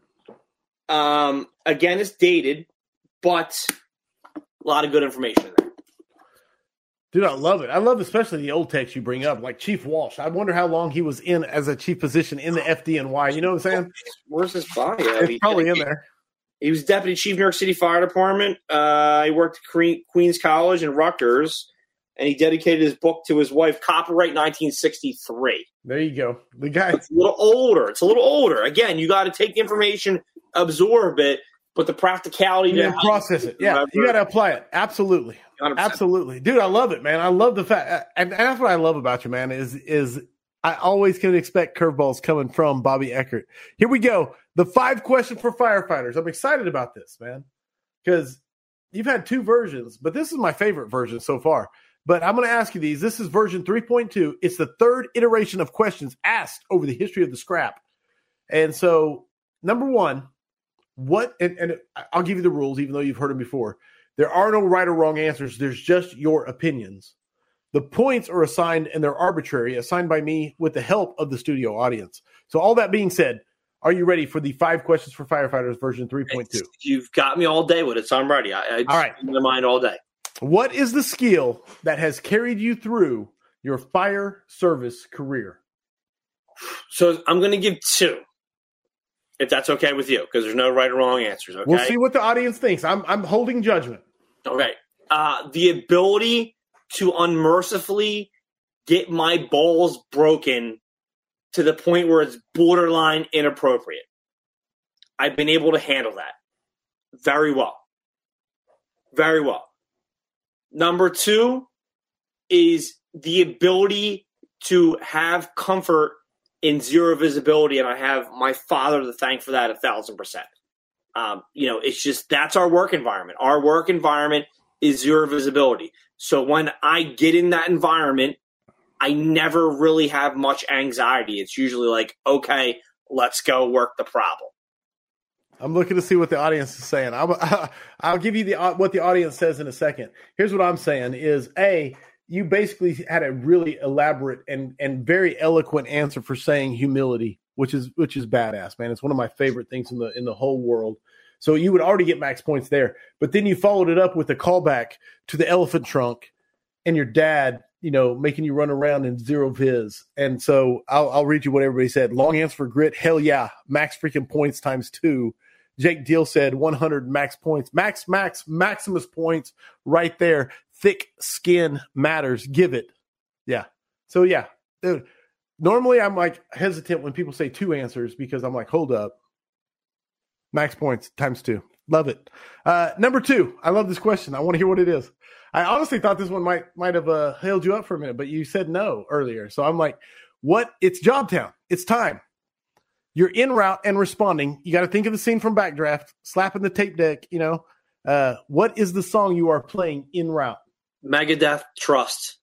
Again, it's dated, but a lot of good information in there. Dude, I love it. I love especially the old text you bring up, like Chief Walsh. I wonder how long he was in as a chief position in the FDNY. You know what I'm saying? Where's his bio? It's probably in there. He was Deputy Chief New York City Fire Department. He worked at Queens College and Rutgers, and he dedicated his book to his wife, copyright 1963. There you go. The guy. It's a little older. Again, you got to take the information, absorb it, but the practicality to process it. Yeah, you got to apply it. Absolutely. 100%. Absolutely. Dude, I love it, man. I love the fact, and that's what I love about you, man, is I always can expect curveballs coming from Bobby Eckert. Here we go. The 5 questions for firefighters. I'm excited about this, man, because you've had 2 versions, but this is my favorite version so far. But I'm going to ask you these. This is version 3.2. It's the 3rd iteration of questions asked over the history of the scrap. And so, number 1, and I'll give you the rules, even though you've heard them before. There are no right or wrong answers. There's just your opinions. The points are assigned, and they're arbitrary, assigned by me with the help of the studio audience. So all that being said, are you ready for the 5 questions for firefighters version 3.2? You've got me all day with it, so I'm ready. I all right. In my mind all day. What is the skill that has carried you through your fire service career? So I'm going to give 2, if that's okay with you, because there's no right or wrong answers. Okay, we'll see what the audience thinks. I'm holding judgment. Okay, the ability to unmercifully get my balls broken to the point where it's borderline inappropriate. I've been able to handle that very well. Very well. Number 2 is the ability to have comfort in zero visibility, and I have my father to thank for that 1,000%. It's just that's our work environment. Our work environment is zero visibility. So when I get in that environment, I never really have much anxiety. It's usually like, okay, let's go work the problem. I'm looking to see what the audience is saying. I'll give you what the audience says in a second. Here's what I'm saying is, you basically had a really elaborate and very eloquent answer for saying humility, which is badass, man. It's one of my favorite things in the whole world. So you would already get max points there. But then you followed it up with a callback to the elephant trunk and your dad, making you run around in zero viz. And so I'll read you what everybody said. Long answer for grit. Hell yeah. Max freaking points times 2. Jake Deal said 100 max points. Maximus points right there. Thick skin matters. Give it. Yeah. So yeah, dude, normally I'm like hesitant when people say 2 answers because I'm like, hold up. Max points times 2. Love it. Number 2. I love this question. I want to hear what it is. I honestly thought this one might have held you up for a minute, but you said no earlier. So I'm like, what? It's Jobtown. It's time. You're en route and responding. You got to think of the scene from Backdraft, slapping the tape deck, What is the song you are playing en route? Megadeth, Trust.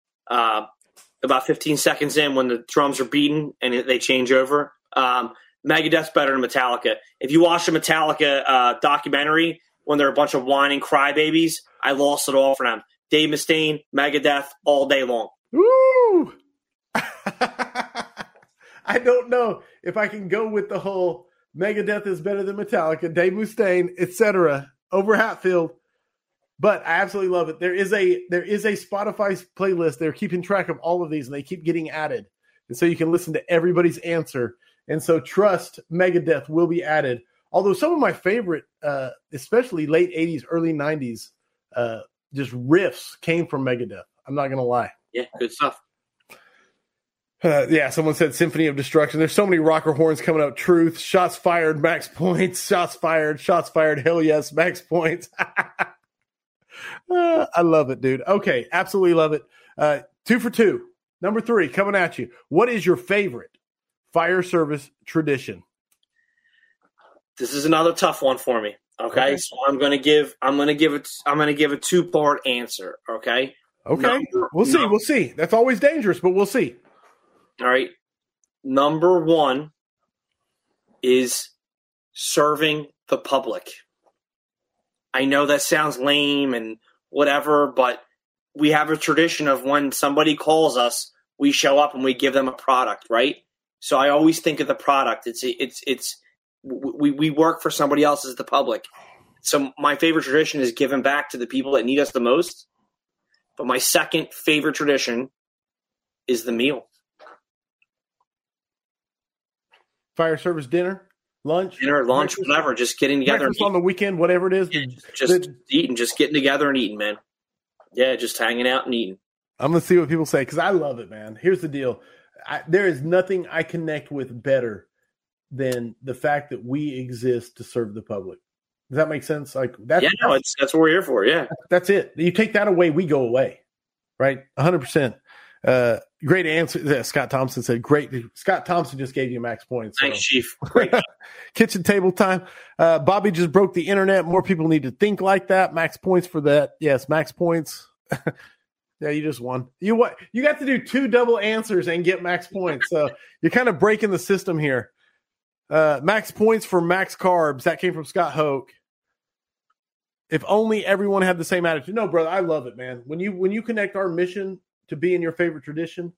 About 15 seconds in when the drums are beaten and they change over. Megadeth's better than Metallica. If you watch the Metallica documentary when they're a bunch of whining crybabies, I lost it all for them. Dave Mustaine, Megadeth, all day long. Woo! I don't know if I can go with the whole Megadeth is better than Metallica, Dave Mustaine, etc. over Hatfield, but I absolutely love it. There is a Spotify playlist. They're keeping track of all of these, and they keep getting added, and so you can listen to everybody's answer. And so, Trust Megadeth will be added. Although some of my favorite, especially late '80s, early '90s, just riffs came from Megadeth. I'm not gonna lie. Yeah, good stuff. Someone said Symphony of Destruction. There's so many rocker horns coming up. Truth, shots fired, max points, shots fired, hell yes, max points. I love it, dude. Okay, absolutely love it. 2 for 2. Number 3, coming at you. What is your favorite fire service tradition? This is another tough one for me. Okay. So I'm gonna give a 2-part answer. Okay. We'll see. That's always dangerous, but we'll see. All right. Number 1 is serving the public. I know that sounds lame and whatever, but we have a tradition of when somebody calls us, we show up and we give them a product, right? So I always think of the product. We work for somebody else as the public. So my favorite tradition is giving back to the people that need us the most. But my second favorite tradition is the meal. Fire service dinner, lunch, whatever. Just getting together and on the weekend, whatever it is. Just eating, just getting together and eating, man. Yeah, just hanging out and eating. I'm going to see what people say because I love it, man. Here's the deal. There is nothing I connect with better than the fact that we exist to serve the public. Does that make sense? That's what we're here for. Yeah, that's it. You take that away, we go away, right? 100%. Great answer. Scott Thompson said, great. Scott Thompson just gave you max points. Thanks, Chief. Great. Kitchen table time. Bobby just broke the internet. More people need to think like that. Max points for that. Yes, max points. Yeah, you just won. You got to do 2 double answers and get max points. So you're kind of breaking the system here. Max points for max carbs. That came from Scott Hoke. If only everyone had the same attitude. No, brother, I love it, man. When you connect our mission to be in your favorite tradition.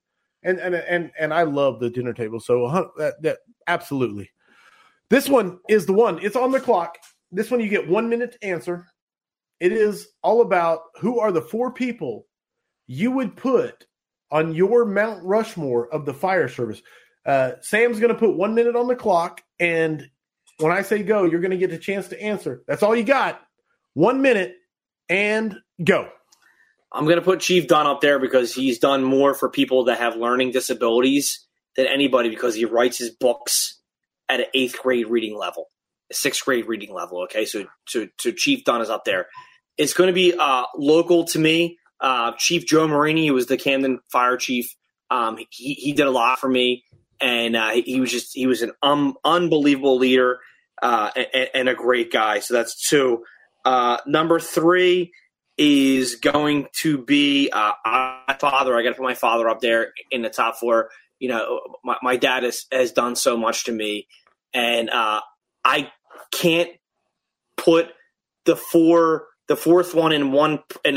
And I love the dinner table. So that absolutely. This one is the one. It's on the clock. This one you get 1 minute to answer. It is all about who are the 4 people you would put on your Mount Rushmore of the fire service. Sam's going to put 1 minute on the clock, and when I say go, you're going to get a chance to answer. That's all you got. 1 minute and go. I'm going to put Chief Dunn up there because he's done more for people that have learning disabilities than anybody because he writes his books at an 8th grade reading level, a 6th grade reading level. Okay, so Chief Dunn is up there. It's going to be local to me. Chief Joe Marini, who was the Camden Fire Chief, he did a lot for me, and he was an unbelievable leader and a great guy. So that's 2. Number 3 is going to be my father. I got to put my father up there in the top 4. You know, my dad has done so much to me, and I can't put the fourth one in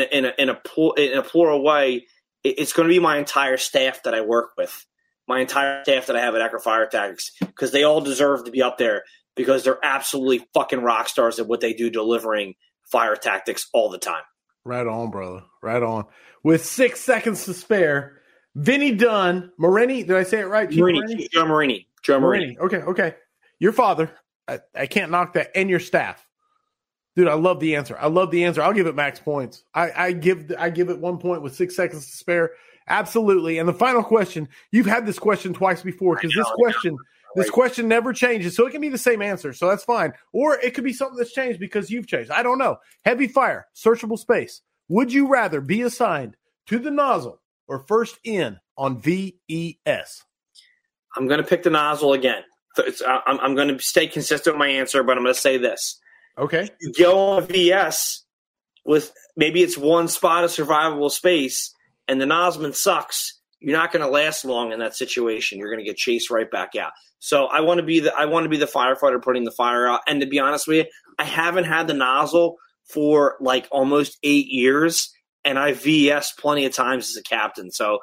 a plural way. It's going to be my entire staff that I work with, my entire staff that I have at Eckerd Fire Tactics, because they all deserve to be up there because they're absolutely fucking rock stars at what they do, delivering fire tactics all the time. Right on, brother. Right on. With 6 seconds to spare, Vinny Dunn, Marini, did I say it right? Marini, Joe Marini. Joe Marini. Okay. Your father, I can't knock that, and your staff. Dude, I love the answer. I'll give it max points. I give it 1 point with 6 seconds to spare. Absolutely. And the final question, you've had this question twice before because this question never changes. So it can be the same answer. So that's fine. Or it could be something that's changed because you've changed. I don't know. Heavy fire, searchable space. Would you rather be assigned to the nozzle or first in on VES? I'm going to pick the nozzle again. I'm going to stay consistent with my answer, but I'm going to say this. Okay. You go on VS with maybe it's one spot of survivable space and the nozzleman sucks. You're not going to last long in that situation. You're going to get chased right back out. So I want to be the firefighter putting the fire out. And to be honest with you, I haven't had the nozzle for like almost 8 years, and I VS plenty of times as a captain. So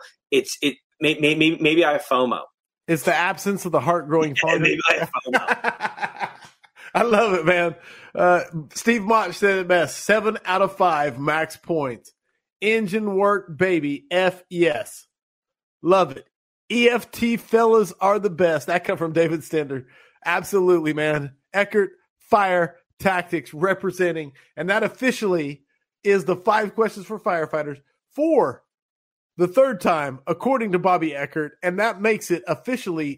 maybe I have FOMO. It's the absence of the heart growing fonder. Maybe I have FOMO. I love it, man. Steve Mott said it best. 7 out of 5 max points. Engine work, baby. F-yes. Love it. EFT fellas are the best. That come from David Stender. Absolutely, man. Eckerd Fire Tactics representing. And that officially is the 5 questions for firefighters for the 3rd time, according to Bobby Eckerd. And that makes it officially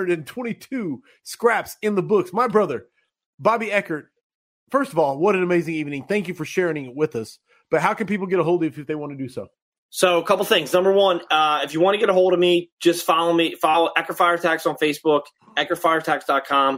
222 scraps in the books. My brother, Bobby Eckerd, first of all, what an amazing evening. Thank you for sharing it with us. But how can people get a hold of you if they want to do so? So a couple things. Number one, if you want to get a hold of me, just follow me. Follow Eckerd Fire Tactics on Facebook, EckerdFireTactics.com,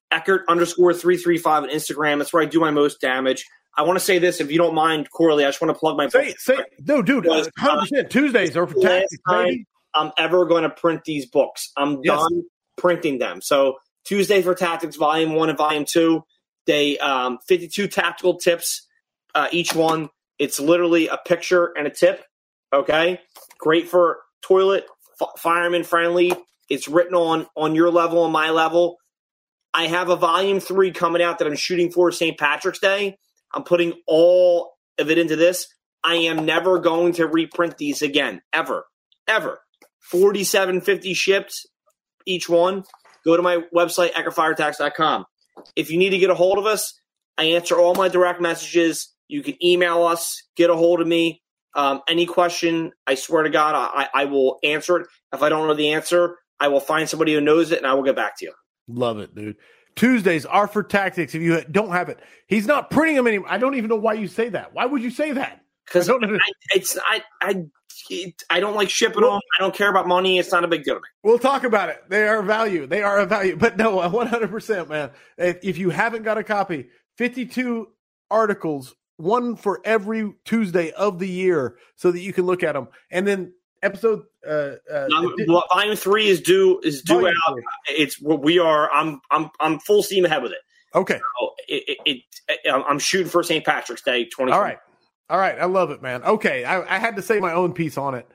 Eckerd_335 on Instagram. That's where I do my most damage. I want to say this, if you don't mind, Corley, I just want to plug my book. No, dude, 100%. Tuesdays are for tactics, baby. I'm ever going to print these books. I'm done printing them. So Tuesday for Tactics, Volume 1 and Volume 2. They 52 tactical tips, each one. It's literally a picture and a tip. Okay, great for toilet, fireman friendly. It's written on your level and my level. I have a volume 3 coming out that I'm shooting for St. Patrick's Day. I'm putting all of it into this. I am never going to reprint these again, ever. $47.50 shipped each one. Go to my website, EckerdFireTactics.com. If you need to get a hold of us, I answer all my direct messages. You can email us, get a hold of me. Any question, I swear to God, I will answer it. If I don't know the answer, I will find somebody who knows it, and I will get back to you. Love it, dude. Tuesdays are for tactics. If you don't have it, he's not printing them anymore. I don't even know why you say that. Why would you say that? Because I don't like shipping them. I don't care about money. It's not a big deal to me. We'll talk about it. They are a value. But no, 100%, man. If you haven't got a copy, 52 articles, one for every Tuesday of the year, so that you can look at them. And then episode Volume 3 is due out. 3. It's what we are. I'm full steam ahead with it. Okay. So I'm shooting for St. Patrick's Day 2020. All right. I love it, man. Okay. I had to say my own piece on it.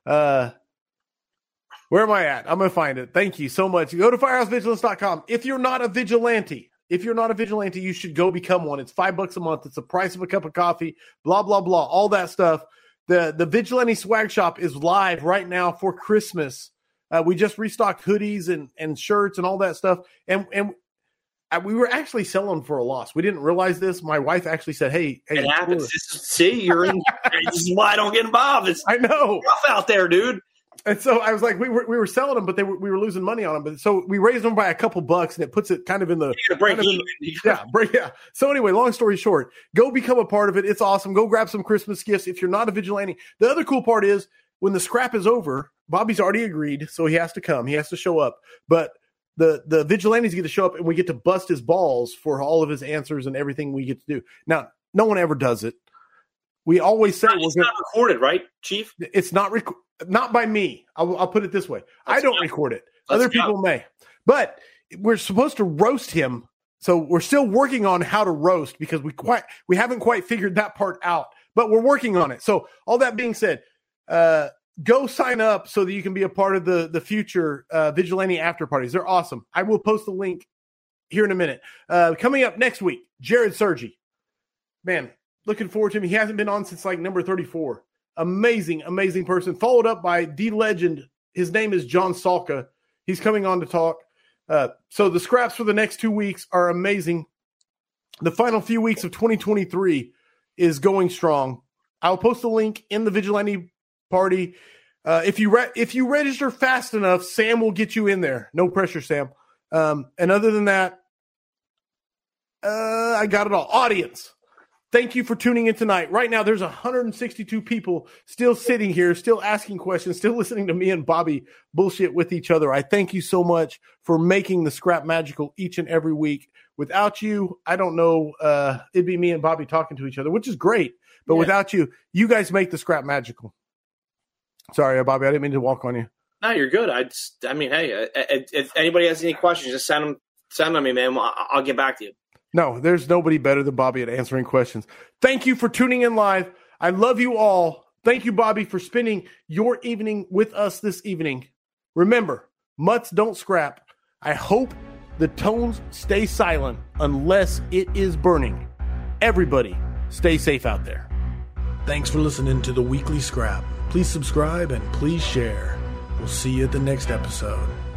Where am I at? I'm going to find it. Thank you so much. Go to firehousevigilance.com. If you're not a vigilante, you should go become one. It's $5 a month. It's the price of a cup of coffee, blah, blah, blah, all that stuff. The Vigilante Swag Shop is live right now for Christmas. We just restocked hoodies and shirts and all that stuff. And we were actually selling for a loss. We didn't realize this. My wife actually said, hey, it happens. See, you're in. This is why I don't get involved. It's I know. rough out there, dude. And so I was like, we were selling them, but we were losing money on them. But so we raised them by a couple bucks, and it puts it kind of in the break even. Yeah. So anyway, long story short, go become a part of it. It's awesome. Go grab some Christmas gifts if you're not a vigilante. The other cool part is when the scrap is over, Bobby's already agreed, so he has to come. He has to show up. But the vigilantes get to show up, and we get to bust his balls for all of his answers and everything we get to do. Now, no one ever does it. We always say it's not recorded, right, Chief? It's not by me. I'll put it this way. I don't record it. Other people may. But we're supposed to roast him. So we're still working on how to roast because we haven't quite figured that part out. But we're working on it. So all that being said, go sign up so that you can be a part of the future Vigilante after parties. They're awesome. I will post the link here in a minute. Coming up next week, Jared Sergi. Man, looking forward to him. He hasn't been on since like number 34. Amazing, amazing person. Followed up by the legend. His name is John Salka. He's coming on to talk. So the scraps for the next 2 weeks are amazing. The final few weeks of 2023 is going strong. I'll post the link in the Vigilante party. If you register fast enough, Sam will get you in there. No pressure, Sam. And other than that, I got it all. Audience. Thank you for tuning in tonight. Right now, there's 162 people still sitting here, still asking questions, still listening to me and Bobby bullshit with each other. I thank you so much for making the scrap magical each and every week. Without you, I don't know. It'd be me and Bobby talking to each other, which is great. But without you, you guys make the scrap magical. Sorry, Bobby, I didn't mean to walk on you. No, you're good. I mean, hey, if anybody has any questions, just send them to me, man. I'll get back to you. No, there's nobody better than Bobby at answering questions. Thank you for tuning in live. I love you all. Thank you, Bobby, for spending your evening with us this evening. Remember, mutts don't scrap. I hope the tones stay silent unless it is burning. Everybody, stay safe out there. Thanks for listening to the Weekly Scrap. Please subscribe and please share. We'll see you at the next episode.